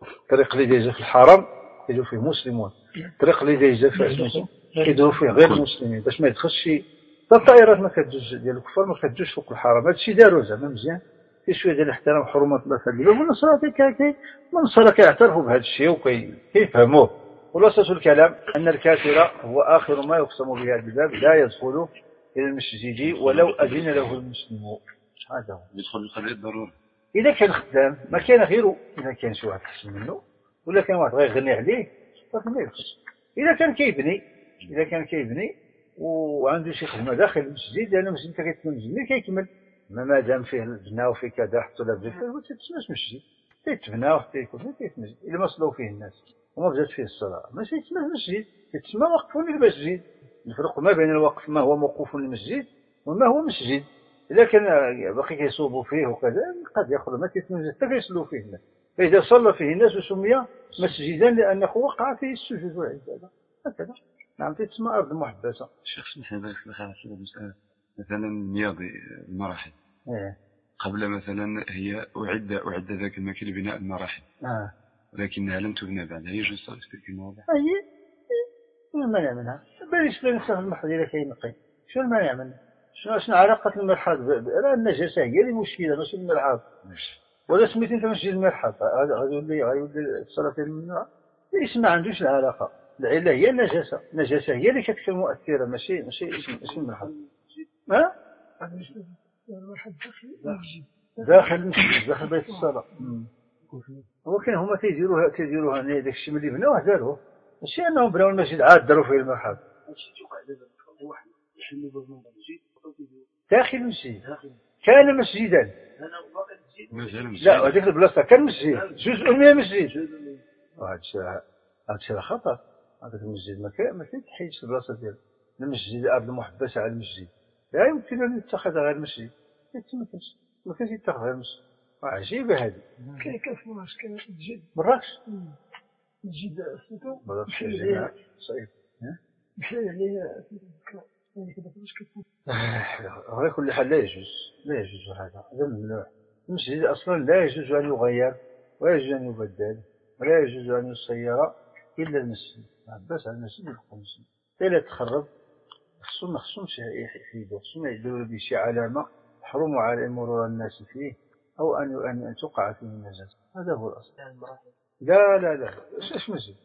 الطريق اللي دايزه في الحرم كيديروا فيه مسلمون، الطريق اللي دايزه في كيديروا فيه غير المسلمين باش ما يدخلش شي الطائرات ما كتجوش ديال الكفار ما كتجوش فوق الحرم. هادشي داروا زعما مزيان في شويه ديال الاحترام حرمات الله تعالى. والنصارى كي النصارى كيعترفوا بهذا الشيء وكيفهموه. خلاصة الكلام أن الكافر هو آخر ما يقسم بهذا الباب لا يدخل إلى المسجد ولو أذن له المسلمون. هذا هو يدخل القضية ضروري. إذا كان خدام ما كان غيره، إذا كان شي واحد أحسن منه ولا كان واحد غيغني عليه ما يدخلش. إذا كان كيبني إذا كان كيبني وعنده شي خدمة داخل المسجد لأن المسجد كيتم المسجد كيكمل ما دام فيه البناء وفيه كذا حتى لا بدا فيه ما تتسماش مسجد كيتبنى وحتى يكون كيتمسجد إلا ما صلوا فيه الناس وما بدات فيه الصلاة ماشي يتسمى مسجد، يتسمى وقف للمسجد. الفرق ما بين الوقف ما هو موقوف للمسجد وما هو مسجد. إذا كان باقي كيصوبوا فيه وكذا قد يأخذ ما كيتمسجد حتى كيصلوا فيه الناس، فإذا صلى فيه الناس سمي مسجدا لأنه وقع فيه السجود والعبادة هكذا. نعم تسمى أرض محبسة. شخص نحن في الخلاف المسألة مثلا مياضي المراحل إيه. قبل مثلا هي أعد أعد ذاك المكان لبناء المراحل آه. ولكنها لم تبنى بعد، هل يجوز صرف تلك المواضع؟ أي شنو المانع منها؟ بالنسبة للإنسان المحض إذا كاين نقي شنو المانع منها؟ شنو شنو علاقة المرحاض؟ راه النجاسة هي اللي مشكلة ماشي المرحاض. ولا سميت أنت مسجد المرحاض غيولي غيولي الصلاة فيه الممنوعة؟ ليش ما عندوش العلاقة؟ العلة هي النجاسة، النجاسة هي اللي كتكون مؤثرة ماشي ماشي ماشي المرحاض. ها؟ داخل المسجد داخل بيت الصلاة. هو كان هما تيديروها تيديروها داك الشيء ملي بناوه داروه ماشي انهم بناو المسجد عاد داروا فيه المرحاض. داخل المسجد كان مسجدا لا هذيك البلاصه كان مسجد جزء من المسجد. وهذا الشيء هذا الشيء خطر. هذاك المسجد ما كان ما كيتحيدش البلاصه ديالو. المسجد الارض المحبسه على المسجد لا يمكن ان يتخذ غير المسجد ما كانش ما كانش يتخذ غير المسجد. عجيبة هذه. كاين كان في مراكش كان مسجد مراكش مسجد سميتو مراكش صعيب مشى يعني يعني كذا فاش كتكون على كل حال لا يجوز لا يجوز هذا هذا ممنوع. المسجد أصلا لا يجوز أن يغير ولا يجوز أن يبدل ولا يجوز أن يصير إلا المسجد. بس على المسجد يبقى المسجد إلا تخرب خصهم خصهم يحيدوا خصهم يديروا به شي علامة تحرم على مرور الناس فيه أو أن أن تقع فيه النجاسة. هذا هو الأصل. لا لا لا ايش مسجد؟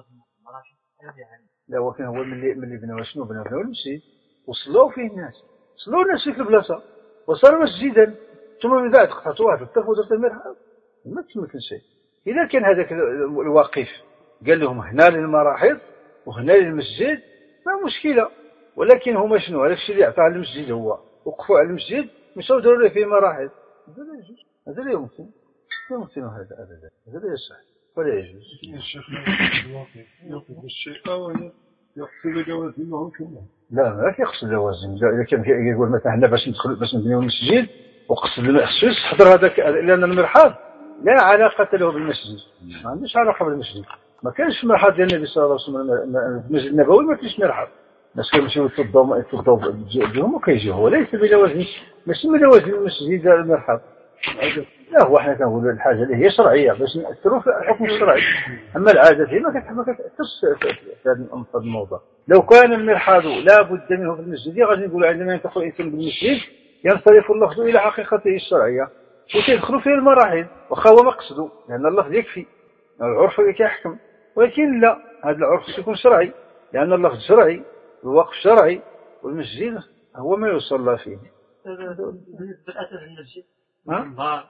لا وكان هو من اللي من اللي بناوا شنو بناوا بناوا المسجد وصلوا فيه الناس صلوا الناس في البلاصة وصار مسجدا ثم من بعد قطعتوا واحد الطرف ودرت المرحاض ما تمكن شيء. إذا كان هذاك الواقف قال لهم هنا للمراحيض وهنا للمسجد ما مشكلة، ولكن هما شنو هذاك الشيء اللي عطاه المسجد هو وقفوا على المسجد مشاو داروا له فيه مراحيض. هذا لا يجوز هذا لا يمكن لا يمكن هذا أبدا هذا لا يصح ولا يجوز. الشيخ يقصد الشيء ولا يقصد لوازمهم كلهم؟ لا ما يقصد لوازم. إذا كان يقول مثلا حنا باش ندخل باش نبنيو المسجد وقصد خصو يحضر هذاك لأن المرحاض لا علاقة له بالمسجد ما عندوش علاقة بالمسجد. ما كانش مرحاض ديال النبي صلى الله عليه وسلم المسجد النبوي ما كاينش مرحاض. الناس كيمشيو يتوضاو يتوضاو بهم وكيجيو هو ليس بلوازم ماشي من لوازم المسجد المرحاض. لا هو حنا كنقولوا الحاجة اللي هي شرعية باش نأثروا في الحكم الشرعي. أما العادة هي ما كتأثرش في هذا الموضوع. لو كان المرحاض لا بد منه في المسجد غادي نقولوا عندما ينتقل الإنسان بالمسجد ينصرف اللفظ إلى حقيقته الشرعية وتدخلوا فيه المراحل واخا هو مقصده لأن اللفظ يكفي العرف يحكم. ولكن لا هذا العرف يكون شرعي لأن اللفظ شرعي الوقف شرعي والمسجد هو ما يصلى فيه. بالنسبة لأساس المسجد ها؟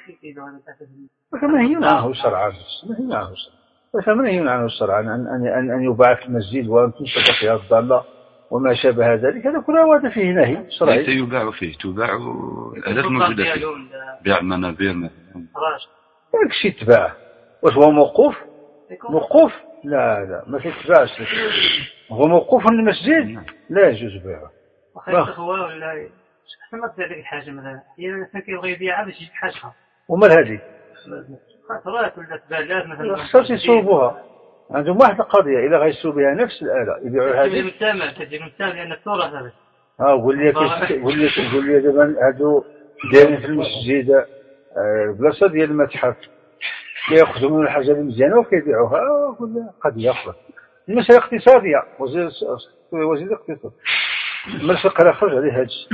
فما هي عنه شرعا ما هي عنه شرعا فما هي عنه شرعا أن أن أن يباع في المسجد وأن تنشط فيها الضالة وما شابه ذلك هذا كله هذا فيه نهي شرعي. ليس يباع فيه تباع الآلات موجودة فيه بيع منابر مثلا داك الشيء تباع. واش هو موقوف؟ موقوف؟ لا لا ما كيتباعش هو موقوف في المسجد لا يجوز بيعه. واخا هو ولا حتى ما تبيع ديك الحاجة مثلا هي الإنسان كيبغي يبيعها باش يجيب حاجة ومال هذه؟ خاطرات ولا تبالات مثلا خصهم يصوبوها عندهم واحد القضية إذا غيصوبوا بها نفس الآلة يبيعوا هذه تجي متامة تجي متامة لأن الثورة هذا ها قول لي قول لي قول لي دابا هادو دايرين في المسجد بلاصة ديال المتحف كيأخذوا من الحاجة المزيانة وكيبيعوها قضية أخرى. المسألة اقتصادية، وزير وزير الاقتصاد ما الفقه لا خرج عليه هذا الشيء.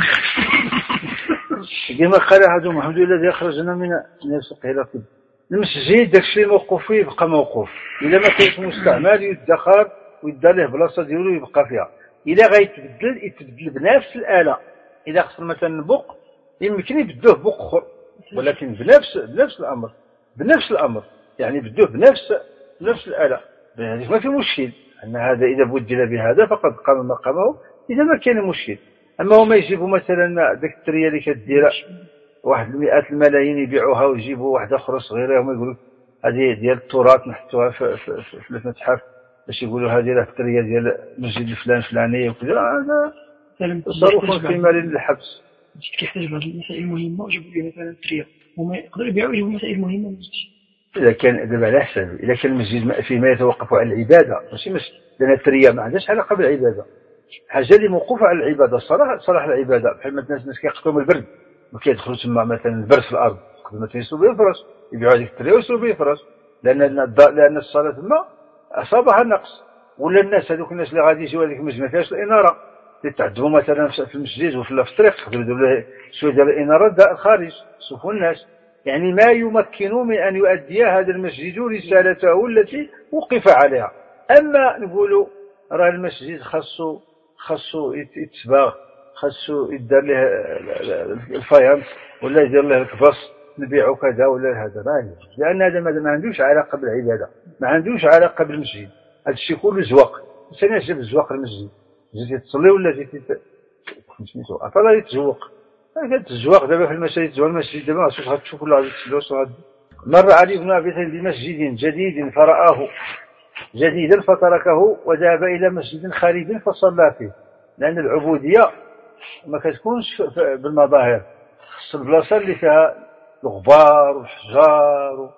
كما قال أحدهم الحمد لله الذي أخرجنا من من الفقه إلى الطب. المسجد داك الشيء موقوف فيه يبقى موقوف، إلا ما كانش مستعمل يدخر ويدار له بلاصة ديالو يبقى فيها. إلا غيتبدل يتبدل بنفس الآلة. إذا خصنا مثلا بق يمكن يبدلوه بق أخر، ولكن بنفس بنفس الأمر بنفس الأمر يعني بدوه بنفس نفس الآلة، يعني ما في مشكل أن هذا إذا بدل بهذا فقد قام مقامه إذا ما كان مشكل. أما هما يجيبوا مثلا داك الترية اللي كدير واحد المئات الملايين يبيعوها ويجيبوا واحدة أخرى صغيرة هما يقولوا هذه ديال التراث نحطوها في, في, في, في المتحف باش يقولوا هذه راه الترية ديال المسجد الفلان فلانية وكذا. هذا تصرف في مال للحبس. كيحتاج بعض المسائل المهمة وجيبوا لي مثلا الترية هما يقدروا يبيعوا يجيبوا مسائل مهمة. إذا كان دابا على حسب إذا كان المسجد فيما يتوقف على العبادة ماشي مسجد، لأن الترية ما عندهاش علاقة بالعبادة، حاجة اللي موقوفة على العبادة الصلاة صلاح العبادة. بحال مثلا الناس كيقتلوا من البرد ما كيدخلوا تما مثلا البرد في الأرض مثلا يسلوا به الفرس يبيعوا هذيك الترية ويسلوا به الفرس، لأن لأن الصلاة تما أصابها نقص. ولا الناس هذوك الناس اللي غادي يجيو هذيك المسجد ما فيهاش الإنارة يتعذبوا مثلا في المسجد وفي الطريق يقدروا يديروا له شوية ديال الإنارة داء الخارج يشوفوا الناس، يعني ما يمكن من أن يؤدي هذا المسجد رسالته التي وقف عليها. أما نقولوا راه المسجد خاصو خاصو يتسباغ خاصو يدار له الفايانس ولا يدير له الكباص نبيعوا كذا ولا هذا راه، لأن هذا ما عندوش علاقة بالعبادة ما عندوش علاقة بالمسجد. هذا الشيء كله زواق. الإنسان يجب الزواق المسجد جيتي تصلي ولا جيتي سميتو أطلع يتزوق. هذا الزواق دابا في المساجد زوال المسجد دابا ما غاديش تشوف ولا غادي تسلوس. مر علي بن أبي طالب بمسجد جديد فرآه جديدا فتركه وذهب إلى مسجد خارب فصلى فيه، لأن العبودية ما كتكونش بالمظاهر، خص البلاصة اللي فيها الغبار والحجار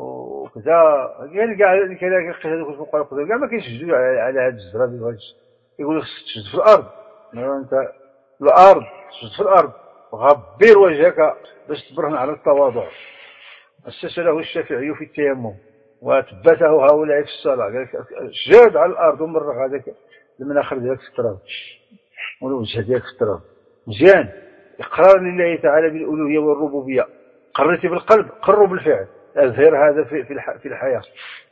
وكذا. كاين كاع اللي كيلقى هذوك الفقراء كاع ما كيسجدوا على هذه الزرا ديال هذا الشيء، يقول لك تسجد في الأرض. أنت الأرض تسجد في الأرض غبر وجهك باش تبرهن على التواضع. أسس له الشافعي في التيمم وثبته هؤلاء في الصلاة، قال لك سجد على الأرض ومرغ هذاك المناخر ديالك في التراب والوجه ديالك في التراب مزيان. إقرار لله تعالى بالألوهية والربوبية، قررتي بالقلب قروا بالفعل، أظهر هذا في في الحياة.